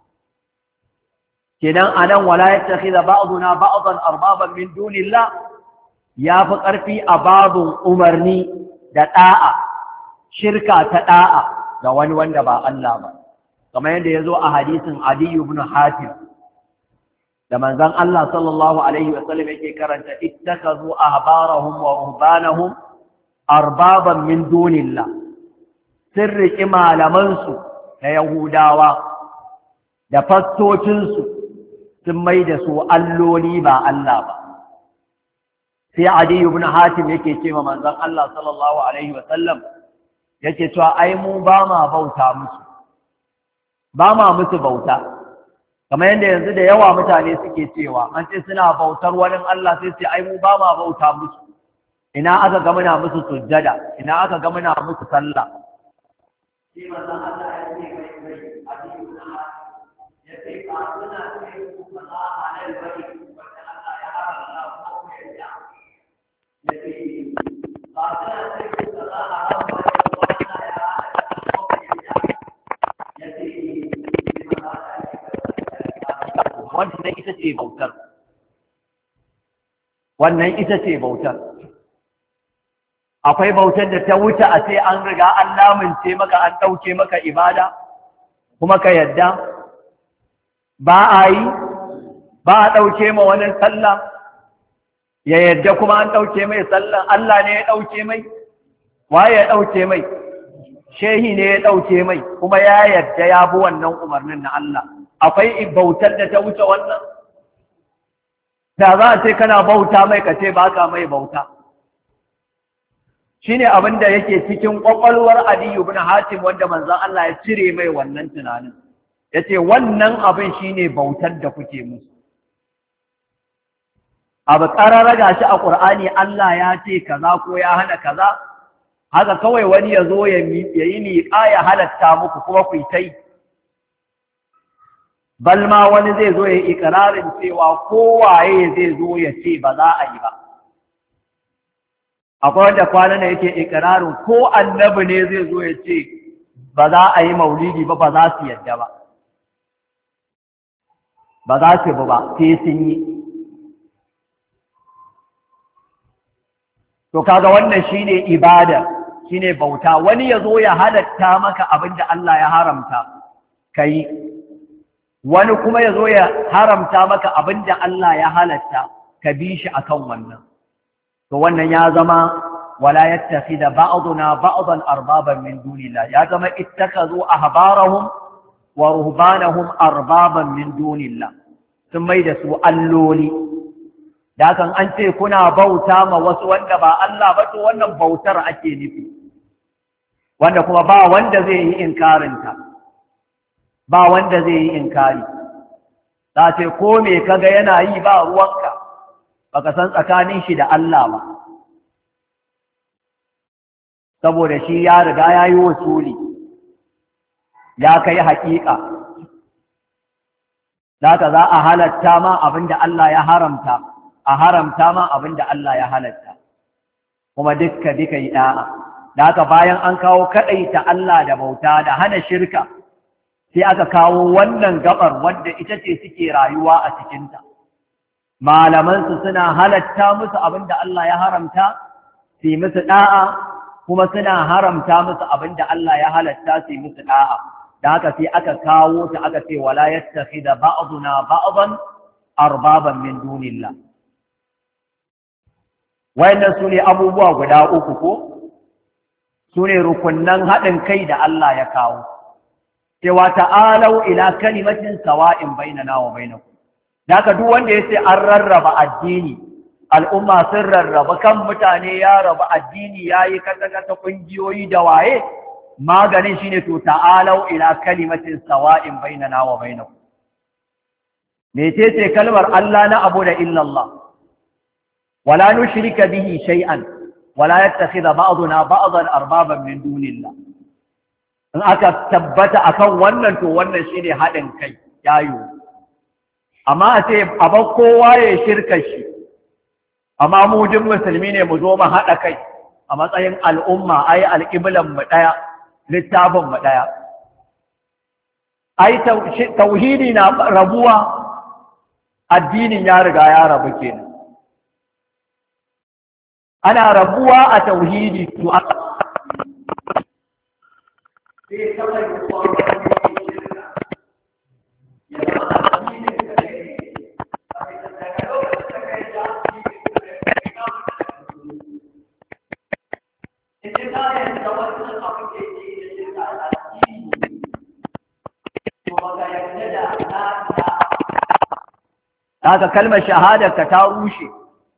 Kenan a nan wala ya tafi da ba'aduna ba'adan arbaban min dunillah ya fi ƙarfi a babin umarni da ɗa'a, shirka ta ɗa'a ga wani wanda ba Allah ba. Kamar yadda ya zo a hadisin Adiyu ibn Hatim, da manzon Allah sallallahu alaihi wasallam yake karanta ittakazu ahbarahum wa ruhbanahum arbaban min dunillah, sirriki malamansu na Yahudawa da fastocinsu sun mai da su alloli ba Allah ba. Sai Adi ibn Hatim yake cewa manzon Allah sallallahu alaihi wasallam yake cewa ai mu ba ma bauta musu, ba ma musu bauta. Kamar yadda yanzu da yawa mutane suke cewa an ce suna bautar wani Allah sai sai ai mu ba ma bauta musu, ina aka ga muna musu sujjada, ina aka ga muna musu sallah. Shi manzon Allah ya ce mai mai hadisi na ya ce ka suna ce ku kaza halal bane wanda Allah ya haramta ko ya ya ce wannan ita ce bautar wannan ita ce bautar akwai bautar da ta wuce a sai an riga an lamince maka an ɗauke maka ibada kuma ka yadda ba a yi ba a ɗauke ma wani sallah ya yadda kuma an ɗauke mai sallah Allah ne ya ɗauke mai waye ya ɗauke mai shehi ne ya ɗauke mai kuma ya yadda ya bi wannan umarnin na Allah akwai bautar da ta wuce wannan da za a ce kana bauta mai ka ce baka mai bauta shine abin da yake cikin kwakwalwar Aliyu ibn Hatim wanda manzon Allah ya cire mai wannan tunanin yace wannan abin shine bautar da kuke musu abu karara gashi a Qur'ani Allah ya ce kaza ko ya hana kaza haka kawai wani ya zo ya yi miƙa ya halatta muku kuma ku yi tai balma wani zai zo ya ikirarin cewa kowaye zai zo ya ce ba za a yi ba akwai wanda kwana ne yake ikirarin ko annabi ne zai zo ya ce ba za a yi maulidi ba ba za su yadda ba ba za su bi ba sai sun yi to kaga wannan shine ibada shine bauta wani ya zo ya halatta maka abinda Allah ya haramta kai wani kuma ya zo ya haramta maka abinda Allah ya halatta ka bi shi akan wannan to wannan ya zama wala yattakhidha ba'duna ba'dan arbaban min dunillah ya zama ittakhadhu ahbarahum wa ruhbanahum arbaban min dunillah sun mai da su alloli da kan an ce kuna bauta ma wasu wanda ba Allah ba to wannan bautar ake nufi wanda kuma ba wanda zai yi inkarinta ba wanda zai yi inkari za ce ko me kaga yana yi ba ruwanka baka san tsakanin shi da Allah ba saboda shi ya riga ya yi wasuli ya kai haƙiƙa zaka za a halatta ma abinda Allah ya haramta a haramta ma abinda Allah ya halatta kuma dukka duka yi da'a da haka bayan an kawo kaɗaita Allah da bauta da hana shirka sai aka kawo wannan gabar wadda ita ce suke rayuwa a cikinta malamansu suna halatta musu abinda Allah ya haramta su yi musu da'a kuma suna haramta musu abinda Allah ya halatta su yi musu da'a da haka sai aka kawo ta aka ce wala yattakhidha ba'duna ba'dan arbaban min dunillah wayannan sune abubuwa guda uku ko sune rukunnan haɗin kai da Allah ya kawo cewa ta'alau ila kalimatin sawa'in bainana wa bainakum daga duk wanda yace an rarraba addini al'umma sun rarraba kan mutane ya raba addini yayi kata kata kungiyoyi da waye maganin shine to ta'alau ila kalimatin sawa'in bainana wa bainakum mecece kalmar Allah na abu da illa Allah wala nushrika bihi shay'an wala yattakhidha ba'duna ba'dan arbaban min dunillah in aka tabbata akan wannan to wannan shine haɗin kai yayo amma a ce aba kowa ya shirka shi amma mu duk musulmi ne mu zo mu haɗa kai a matsayin al'umma ai alƙiblan mu ɗaya littafin mu ɗaya ai tauhidi na rabuwa addinin ya riga ya rabu kenan ana rabuwa a tauhidi to sai kawai kuwa wani shirka ya zama addinin da ne a cikin daga lokacin da kai da ita ta yadda wannan abin da yake da shirka a addini to baka yarda da na haka kalmar shahadar ka ta rushe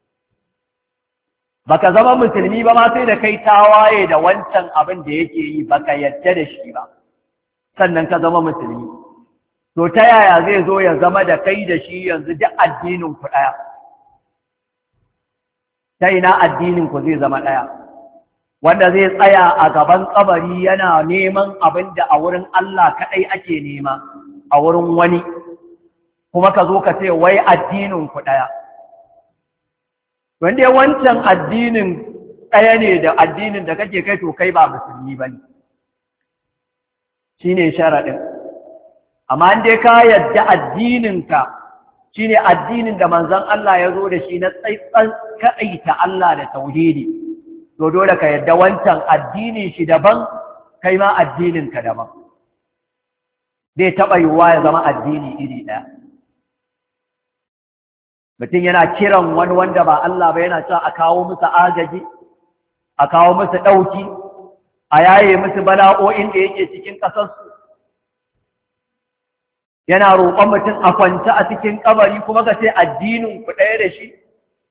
baka zama musulmi ba ma sai da kai tawaye da wancan abin da yake yi baka yadda da shi ba sannan ka zama musulmi to ta yaya zai zo ya zama da kai da shi yanzu duk addinin ku daya ta ina addinin ku zai zama daya wanda zai tsaya a gaban kabari yana neman abin da a wurin Allah kadai ake nema a wurin wani kuma ka zo ka ce wai addinin ku daya wanda wancan addinin ɗaya ne da addinin da kake kai to kai ba musulmi ba ne, shi ne sharaɗin. Amma in dai ka yadda addininka shi ne addinin da manzon Allah ya zo da shi na tsaitsan kaɗaita Allah da tauhidi, to dole ka yadda wancan addinin shi daban, kai ma addininka daban. Zai taɓa yiwuwa ya zama addini iri ɗaya. Mutum yana kiran wani wanda ba Allah ba yana cewa a kawo musu agaji, a kawo musu ɗauki, a yaye musu bala'o'in da yake cikin ƙasarsu. Yana roƙon mutum a kwance a cikin ƙabari kuma ka ce addinin ku ɗaya da shi.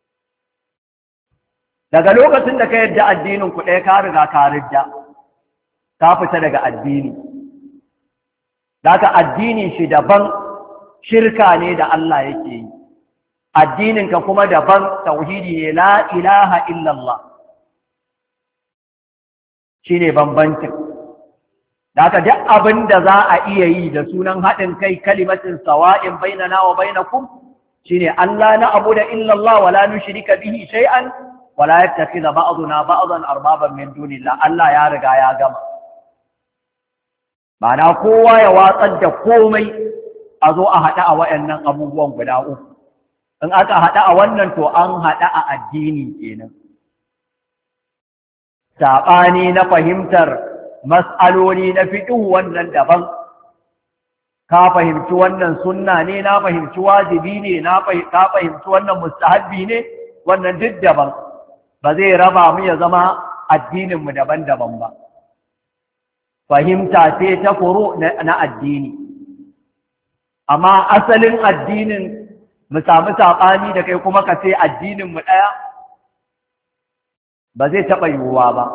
Daga lokacin da ka yadda addinin ku ɗaya ka riga ka ridda, ka fita daga addini. Daga addinin shi daban shirka ne da Allah yake yi. Addininka kuma daban tauhidi ne, la ilaha illallah. Shi ne bambancin. Daga duk abin da za a iya yi da sunan haɗin kai kalimatin sawa'in bainana wa bainakum shine Allah na abu da illallah wala nushrika bihi shay'an wala yattakhidha ba'duna ba'dan arbaban min dunillah. Allah ya riga ya gama. Ma'ana kowa ya watsar da komai a zo a haɗa a waɗannan abubuwan guda uku. In aka haɗa a wannan to an haɗa a addini kenan. Saɓani na fahimtar mas'aloli na fiqh wannan daban. Ka fahimci wannan sunna ne, na fahimci wajibi ne, na ka fahimci wannan mustahabbi ne, wannan duk daban. Ba zai raba mu ya zama addininmu daban-daban ba. Fahimta ce ta furu na addini. Amma asalin addinin mu samu saɓani da kai kuma ka ce addininmu ɗaya, ba zai taɓa yiwuwa ba.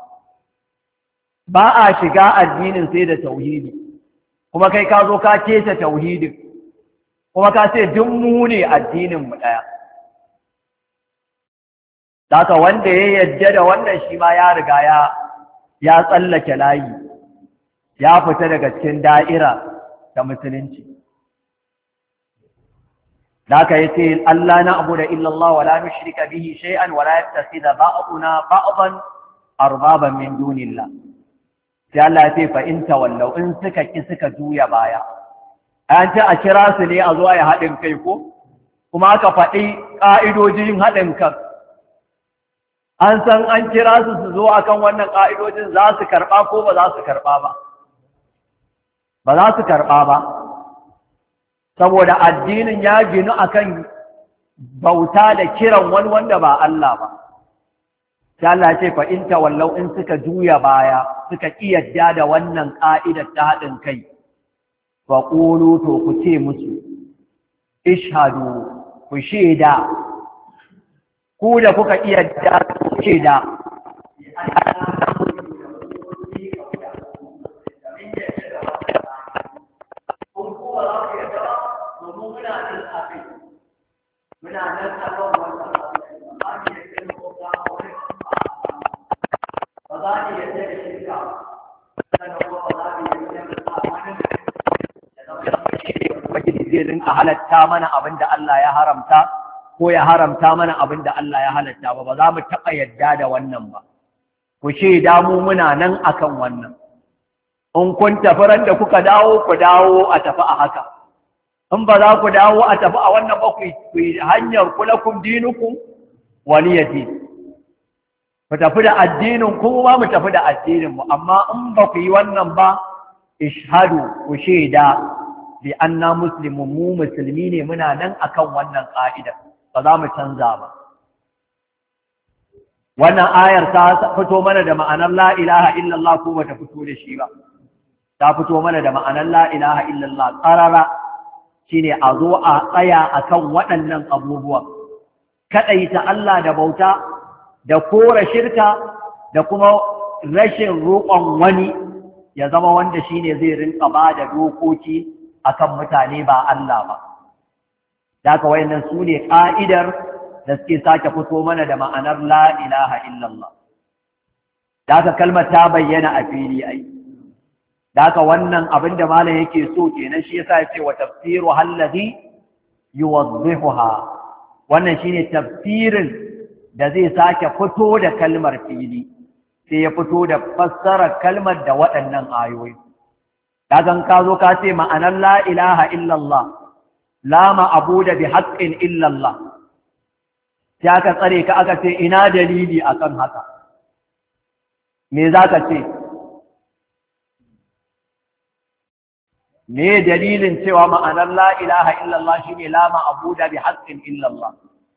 Ba a shiga addinin sai da tauhidi, kuma kai ka zo ka keta tauhidin, kuma ka ce duk mu ne addininmu ɗaya. Saka wanda ya yadda da wannan shi ma ya riga ya ya tsallake layi, ya fita daga cikin da'ira ta musulunci. Daka yace Allah na abu da illallah wala nushrika bihi shay'an wala yattakhidha ba'duna ba'dan arbaban min dunillah. Sai Allah ya ce fa in tawallaw, in suka ki suka juya baya. An ce a kira su ne a zo ya haɗin kai ko? Kuma aka faɗi ƙa'idojin haɗin kan. An san an kira su su zo akan wannan ƙa'idojin za su karɓa ko ba za su karɓa ba. Ba za su karɓa ba. Saboda addinin ya ginu akan bauta da kiran wani wanda ba Allah ba. Sai Allah ce fa in tawallau, in suka juya baya suka kiyarda da wannan ka'idar ta haɗin kai, fa qulu, to ku ce musu ishhadu, ku shaida, ku da kuka kiyarda ku shaida. Muna nan a kan wannan ba ni da kan kofa a wani ba za ni yadda da shirka sannan kuma ba za ni yadda da wani da zama shi ne zai rinka halatta mana abin da Allah ya haramta ko ya haramta mana abin da Allah ya halatta ba, ba za mu taɓa yadda da wannan ba. Ku shaida mu muna nan akan wannan. In kun tafi ran da kuka dawo ku dawo a tafi a haka. In ba za ku dawo a tafi a wannan ba, ku yi hanyar kulakum dinukum waliyati. Ku tafi da addinin ku ma mu tafi da addinin mu, amma in ba ku yi wannan ba, ishhadu, ku shaida bi anna muslimun, mu musulmi ne, muna nan akan wannan ka'ida, ba za mu canza ba. Wannan ayar ta fito mana da ma'anar la ilaha illallah ko bata fito da shi ba. Ta fito mana da ma'anar la ilaha illallah qarara. Shine a zo a tsaya akan waɗannan abubuwan, kaɗaita Allah da bauta, da kora shirka, da kuma rashin roƙon wani ya zama wanda shine zai rinka ba da dokoki akan mutane ba Allah ba. Daka wayannan su ne ƙa'idar da suke sake fito mana da ma'anar la ilaha illallah. Daka kalmar ta bayyana a fili ai. Daka wannan abin da malam yake so kenan, shi yasa yace wa tafsiru allazi yuwaddihuha. Wannan shine tafsirin da zai sake fito da kalmar fili sai ya fito da fassarar kalmar da waɗannan ayoyi. Kagan ka zo ka ce ma'anar la ilaha illallah la ma'budu bi haqqin illallah, sai aka tsare ka aka ce ina dalili akan haka, me za ka ce? Me dalilin cewa ma'anar la ilaha illallah shine la ma'budu bi haqqin illallah?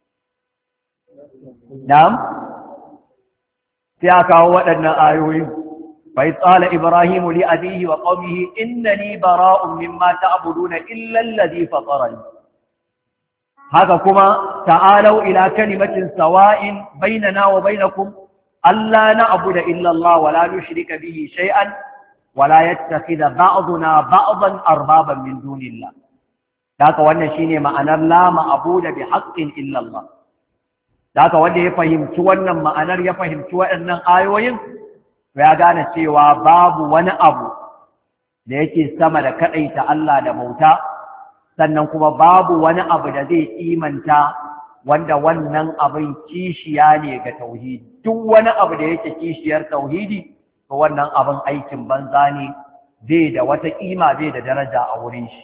Na'am, sai aka kawo waɗannan ayoyi. fa qala ibrahimu li abihi wa qaumihi innani bara'un mimma ta'buduna illa alladhi fatarani. Haka kuma ta'alau ila kalimatin sawa'in bainana wa bainakum alla na'budu illa Allah wa la nushrika bihi shay'an wa la yattakhidha ba'duna ba'dan arbaban min dunillah. Haka wannan shine ma'anar la ma'budu bi haqqin illa Allah. Haka wanda ya fahimci wannan ma'anar ya fahimci waɗannan ayoyin ya gane cewa babu wani abu da yake sama da kaɗaita Allah da bauta, sannan kuma babu wani abu da zai imanta wanda wannan abin kishiya ne ga tauhidi. Duk wani abu da yake kishiyar tauhidi to wannan abin aikin banza ne, bai da wata kima, bai da daraja a wurin shi.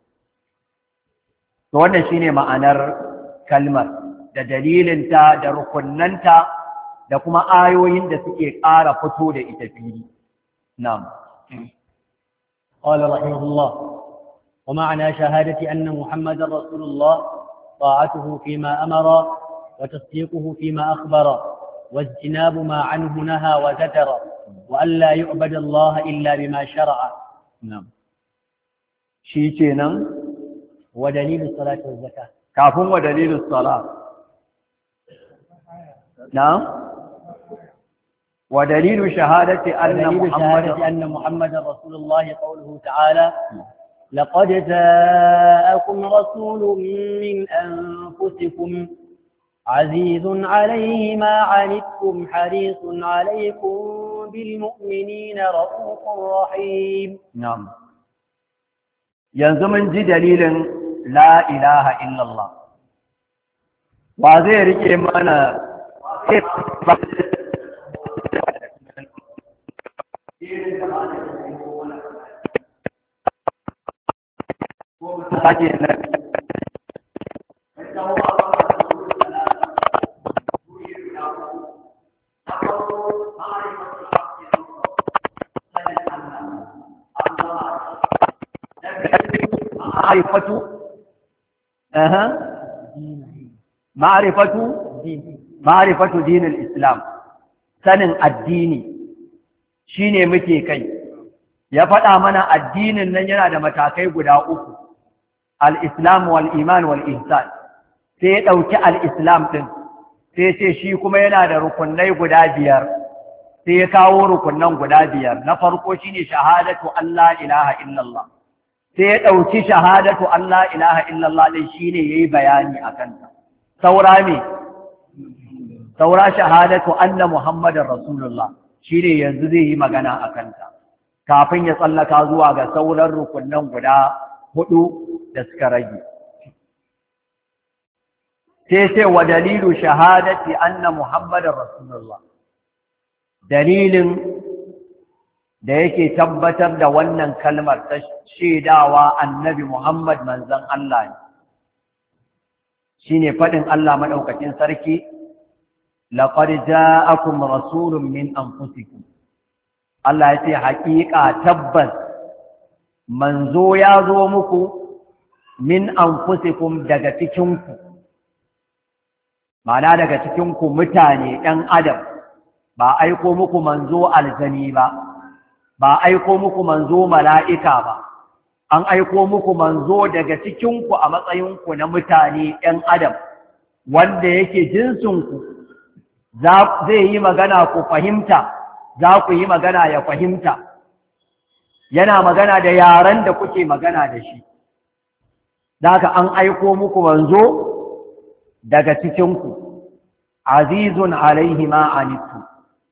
To wannan shine ma'anar kalmar da dalilinta da rukunnanta da kuma ayoyin da suke ƙara fito da ita fili. Na'am.
قال رحمه الله: ومعنى شهادة أن محمد رسول الله طاعته فيما أمر وتصديقه فيما أخبر واجتناب ما عنه نهى وزجر وأن لا يعبد الله إلا بما شرع.
نعم. شيء كنا
ودليل الصلاة والزكاة.
كافون ودليل الصلاة. نعم. ودليل شهادة أن
ودليل
محمد
شهادة أن محمد رسول الله قوله تعالى: لقد جاءكم رسول من أنفسكم عزيز عليه ما عنتم حريص عليكم بالمؤمنين رؤوف رحيم.
نعم. ينزم جي دليل لا إله إلا الله وزير كمانا معرفة أها معرفة معرفة دين الإسلام sanin addini shine muke kai. Ya faɗa mana addinin nan yana da matakai guda uku: al-islam wal iman wal ihsan. Sai ya ɗauki al-islam ɗin sai ce shi kuma yana da rukunai guda biyar, sai ya kawo rukunan guda biyar. Na farko shine shahadatu Allah ilaha illallah, sai ya ɗauki shahadatu Allah ilaha illallah ɗin shine yayi bayani a kanta. Saura me? Saura shahadatu anna Muhammadar Rasulullah, shine yanzu zai yi magana a kanta kafin ya tsallaka zuwa ga sauran rukunan guda hudu da suka rage. Sai ce wa dalilu shahadati anna Muhammadar Rasulullah, dalilin da yake tabbatar da wannan kalmar ta shaidawa annabi Muhammad manzon Allah ne, shine faɗin Allah maɗaukakin sarki: laqad ja'akum rasulun min anfusikum. Allah ya ce haƙiƙa tabbas manzo ya zo muku min anfusikum daga cikinku, ma'ana daga cikinku mutane ɗan adam. Ba aiko muku manzo aljani ba, ba aiko muku manzo mala'ika ba, an aiko muku manzo daga cikinku a matsayinku na mutane ɗan adam, wanda yake jinsinku zai yi magana ku fahimta, za ku yi magana ya fahimta, yana magana da yaren da kuke magana da shi. Daga an aiko muku manzo daga cikinku, azizun alaihi ma anittu,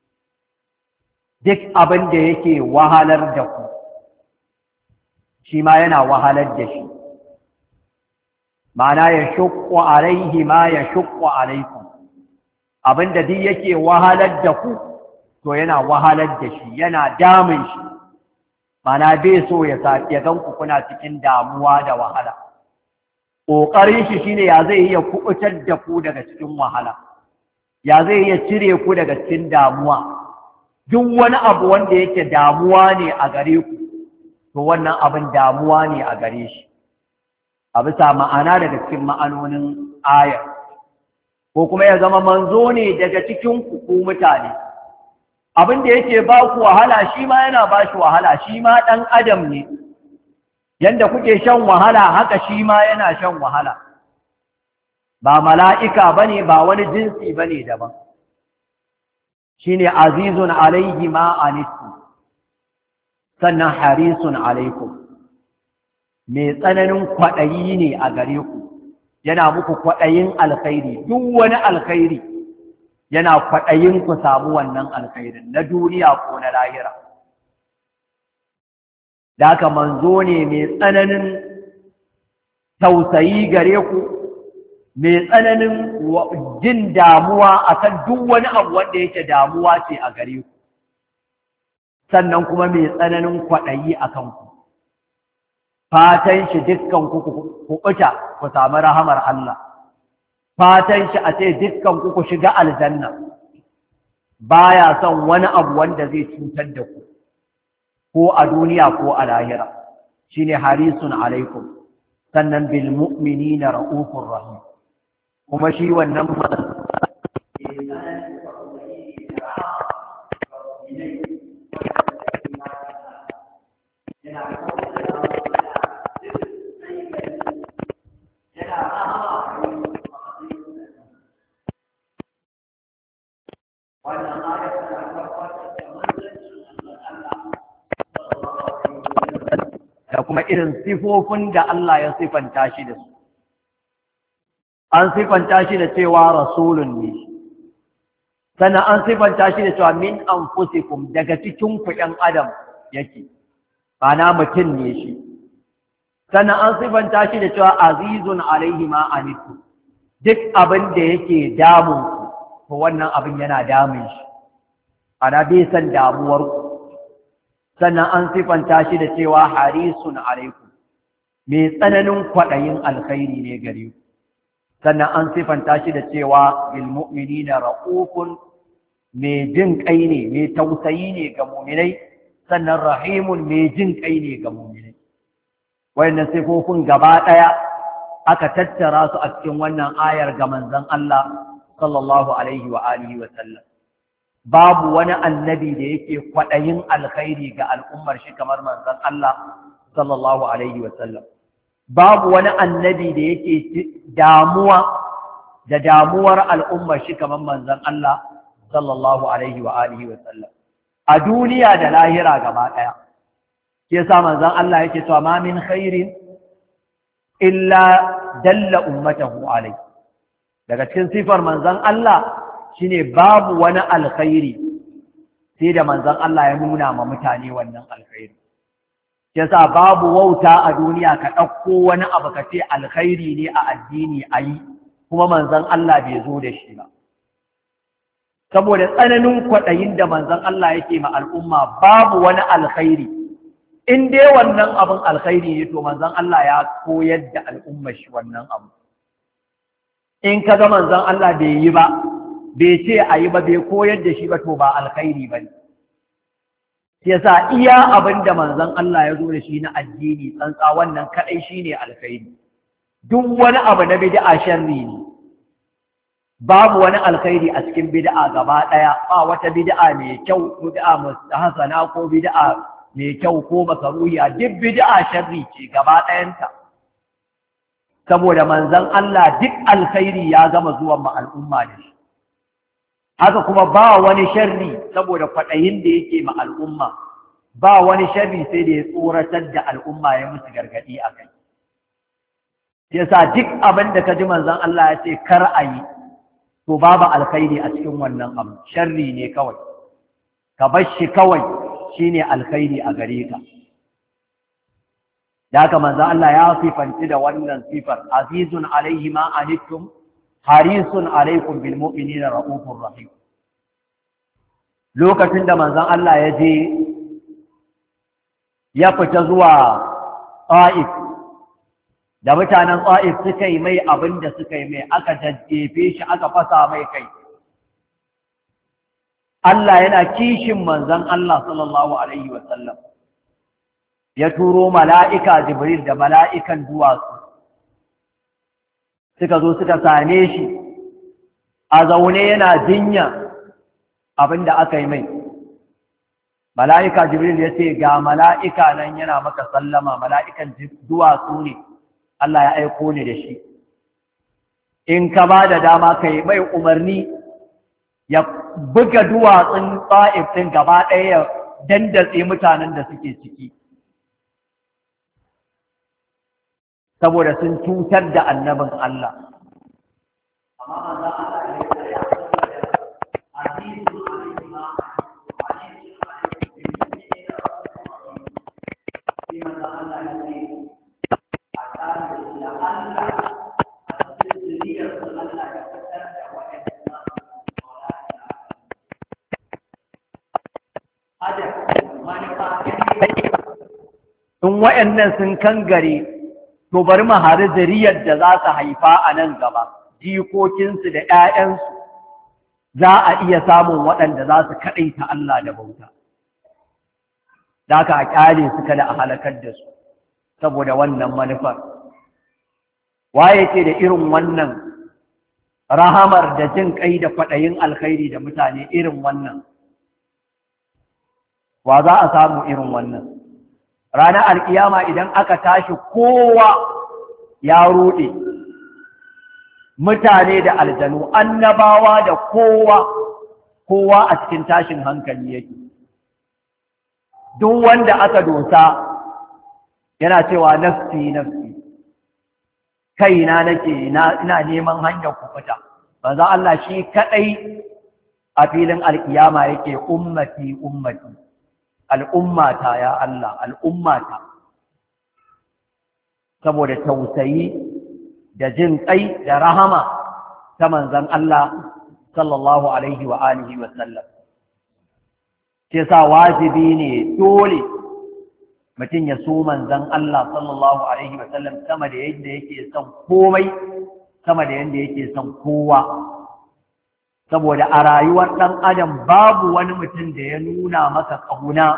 duk abin da yake wahalar da ku shi ma yana wahalar da shi, ma'ana ya shukku alaihi ma ya shukku alaikum, abinda duk yake wahalar da ku to yana wahalar da shi, yana damun shi, mana bai so ya ya ganku kuna cikin damuwa da wahala. Ƙoƙarin shi shine ya zai iya kuɓutar da ku daga cikin wahala, ya zai iya cire ku daga cikin damuwa. Duk wani abu wanda yake damuwa ne a gare ku, to wannan abin damuwa ne a gare shi, a bisa ma'ana daga cikin ma'anonin ayar. Ko kuma ya zama manzo ne daga cikin ku ku mutane, abin da yake ba ku wahala shi ma yana ba shi wahala, shi ma ɗan adam ne, yanda kuke shan wahala haka shi ma yana shan wahala, ba mala'ika ba ne, ba wani jinsi ba ne daban. Shi ne azizun alaihi ma anittu, sannan harisun alaikum, mai tsananin kwaɗayi ne a gare ku, yana muku kwaɗayin alkhairi, duk wani alkhairi yana kwaɗayin ku samu wannan alkhairin na duniya ko na lahira. Da haka manzo ne mai tsananin tausayi gare ku, mai tsananin jin damuwa akan duk wani abu wanda yake damuwa ce a gare ku, sannan kuma mai tsananin kwaɗayi a kanku. Fatan shi dukkan ku kuɓuta ku samu rahamar Allah, fatan shi a ce dukkan ku ku shiga aljanna, baya son wani abu wanda zai cutar da ku ko a duniya ko a lahira. Shine harisun alaikum, sannan bil mu'minina ra'ufur rahim, kuma shi wannan da kuma irin sifofin da Allah ya sifanta shi da su. An sifanta shi da cewa rasulun ne, sannan an sifanta shi da cewa min anfusikum, daga cikin ku ɗan adam yake, ana mutum ne shi. Sannan an sifanta shi da cewa azizun alaihi ma anittu, duk abin da yake damun ku, wannan abin yana damun shi, ana bai san damuwar ku. Sannan an sifanta shi da cewa harisun alaikum, mai tsananin kwaɗayin alkhairi ne gare ku. Sannan an sifanta shi da cewa bil mu'minina ra'ufun, mai jin kai ne, mai tausayi ne ga mu'minai, sannan rahimun, mai jin kai ne ga mu'minai. Wayannan sifofin gaba ɗaya aka tattara su a cikin wannan ayar ga manzon Allah sallallahu alaihi wa alihi wa sallam. Babu wani annabi da yake kwaɗayin alkhairi ga al'ummar shi kamar manzon Allah sallallahu alaihi wa sallam. Babu wani annabi da yake damuwa da damuwar al'ummar shi kamar manzon Allah sallallahu alaihi wa alihi wa sallam, a duniya da lahira gaba ɗaya. Ke sa manzon Allah yake cewa ma min khairin illa dalla ummatahu alai. Daga cikin sifar manzon Allah shine babu wani alkhairi sai da manzon Allah ya nuna ma mutane wannan alkhairi. Yasa babu wauta a duniya ka ɗauko wani abu ka ce alkhairi ne a addini ayi, kuma manzon Allah bai zo da shi ba. Saboda tsananin kwaɗayin da manzon Allah yake ma al'umma, babu wani alkhairi, in dai wannan abin alkhairi ne to manzon Allah ya koyar da al'ummar shi wannan abu. In ka ga manzon Allah bai yi ba, bai ce a yi ba, bai koyar da shi ba, to ba alkhairi ba ne. Yasa iya abin da manzon Allah ya zo da shi na addini tsantsa, wannan kaɗai shi ne alkhairi. Duk wani abu na bid'a sharri ne, babu wani alkhairi a cikin bid'a gaba ɗaya, ba wata bid'a mai kyau, bid'a mustahsana ko bid'a mai kyau ko makaruhiya, duk bid'a sharri ce gaba ɗayanta. Saboda manzon Allah duk alkhairi ya gama zuwan ma al'umma da shi. Haka kuma ba wani sharri, saboda kwaɗayin da yake ma al'umma, ba wani sharri sai da ya tsoratar da al'umma ya musu gargaɗi a kai. Yasa duk abin da ka ji manzon Allah ya ce kar a yi, to babu alkhairi a cikin wannan abu, sharri ne kawai. Ka bar shi kawai shine alkhairi a gare ka. Da haka manzon Allah ya sifanci da wannan sifar, azizun alaihi ma anittum harisun alaikum bil mu'minina ra'ufur rahim. Lokacin da manzon Allah ya je ya fita zuwa Ta'if, da mutanen Ta'if suka yi mai abin da suka yi mai, aka jajjefe shi, aka fasa mai kai. Allah yana kishin manzon Allah sallallahu alaihi wasallam, ya turo mala'ika Jibril da mala'ikan duwatsu, suka zo suka same shi a zaune yana jinya abin da aka yi mai. Mala'ika Jibril ya ce, ga mala'ika nan yana maka sallama, mala'ikan duwatsu ne, Allah ya aiko ni da shi. In ka ba da dama ka yi mai umarni, ya buga duwatsun Ta'if ɗin gaba ɗaya ya dandatse mutanen da suke ciki, saboda sun cutar da annabin Allah. Amma manzon Allah ya tsaya saboda azizu alayhi ma azizu alayhi bi sai manzon Allah ya ce a tsarin da Allah a cikin zuriyar Allah ya fitar da waɗanda Adam manufa in waɗannan sun kangare, to bari mu hari zuriyar da za su haifa a nan gaba, jikokinsu da ‘ya'yansu za a iya samun waɗanda za su kaɗaita Allah da bauta. Da ka a ƙyale su kada a halakar da su, saboda wannan manufar. Waye ce da irin wannan rahamar da jin ƙai da kwaɗayin alkhairi da mutane irin wannan? Wa za a samu irin wannan? Ranar alƙiyama idan aka tashi kowa ya ruɗe, mutane da aljanu, annabawa da kowa, kowa a cikin tashin hankali yake. Duk wanda aka dosa yana cewa nafsi nafsi, kaina nake, ina neman hanyar kufuta. Manzo Allah shi kaɗai a filin alƙiyama yake ummati ummati. Al'ummata ya Allah, al'ummata, saboda tausayi da jin ƙai da rahama ta manzan Allah sallallahu Alaihi wa alihi wa sallam. Ke sa wajibi ne dole mutum ya so manzan Allah sallallahu Alaihi wa sallam sama da yadda yake son komai, sama da yadda yake son kowa. Saboda a rayuwar ɗan adam babu wani mutum da ya nuna maka ƙauna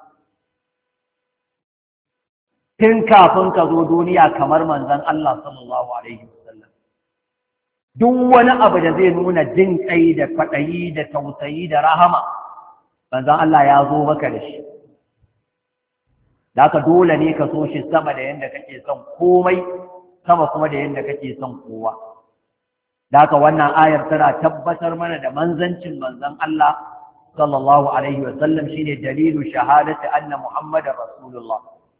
tun kafin ka zo duniya kamar manzon Allah sallallahu alaihi wasallam. Duk wani abu da zai nuna jin ƙai da kwaɗayi da tausayi da rahama, manzon Allah ya zo maka da shi. Da haka dole ne ka so shi sama da yadda kake son komai, sama kuma da yadda kake son kowa. Da haka wannan ayar tana tabbatar mana da manzancin manzon Allah sallallahu alaihi wasallam shine dalilu shahadati anna Muhammadar Rasulullah.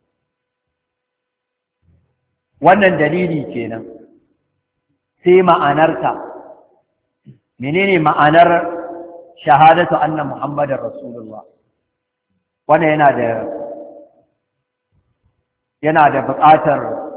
Wannan dalili kenan. Sai ma'anarta. Menene ma'anar shahadatu anna Muhammadar Rasulullah? Wannan yana da yana da buƙatar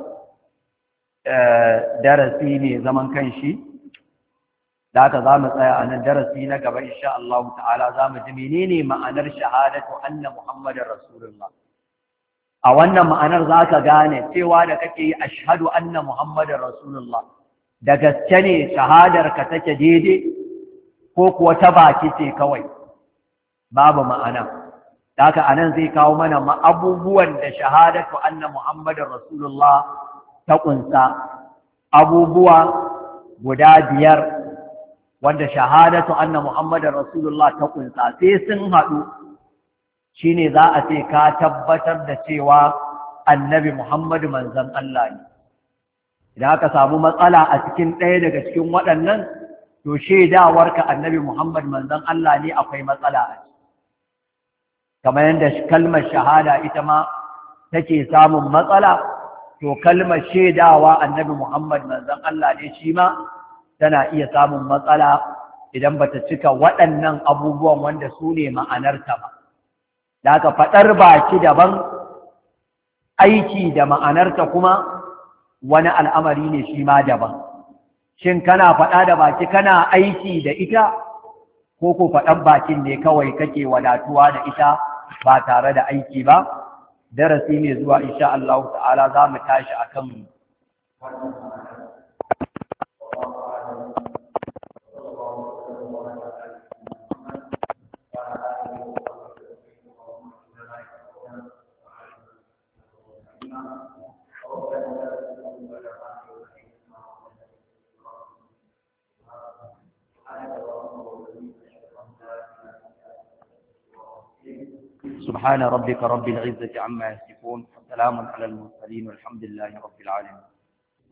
darasi ne zaman kanshi. Da haka za mu tsaya a nan darasi na gaba insha Allah ta'ala za mu ji menene ma'anar shahadatu anna Muhammadar Rasulullah. A wannan ma'anar za ka gane cewa da kake yi ashhadu anna Muhammadar Rasulullah da gaske ne shahadar ka take daidai ko kuwa ta baki ce kawai babu ma'ana. Da haka a nan zai kawo mana abubuwan da shahadatu anna Muhammadar Rasulullah ta ƙunsa, abubuwa guda biyar wanda shahadatu anna Muhammadar Rasulullah ta kunsa, sai sun haɗu shine za a ce ka tabbatar da cewa annabi Muhammadu manzon Allah ne. Idan aka samu matsala a cikin ɗaya daga cikin waɗannan, to shaidawarka annabi Muhammad manzon Allah ne akwai matsala a ciki. Kamar yadda kalmar shahada ita ma take samun matsala, to kalmar shaidawa annabi Muhammad manzon Allah ne shi ma tana iya samun matsala idan bata cika waɗannan abubuwan wanda su ne ma'anarta ba. Da aka faɗar baki daban, aiki da ma'anarta kuma wani al'amari ne shi ma daban. shin kana faɗa da baki kana aiki da ita ko ko faɗan bakin ne kawai kake wadatuwa da ita ba tare da aiki ba? Darasi ne zuwa insha Allah ta'ala za mu tashi akan سبحان ربك رب العزة عما يصفون وسلام على المرسلين والحمد لله رب العالمين.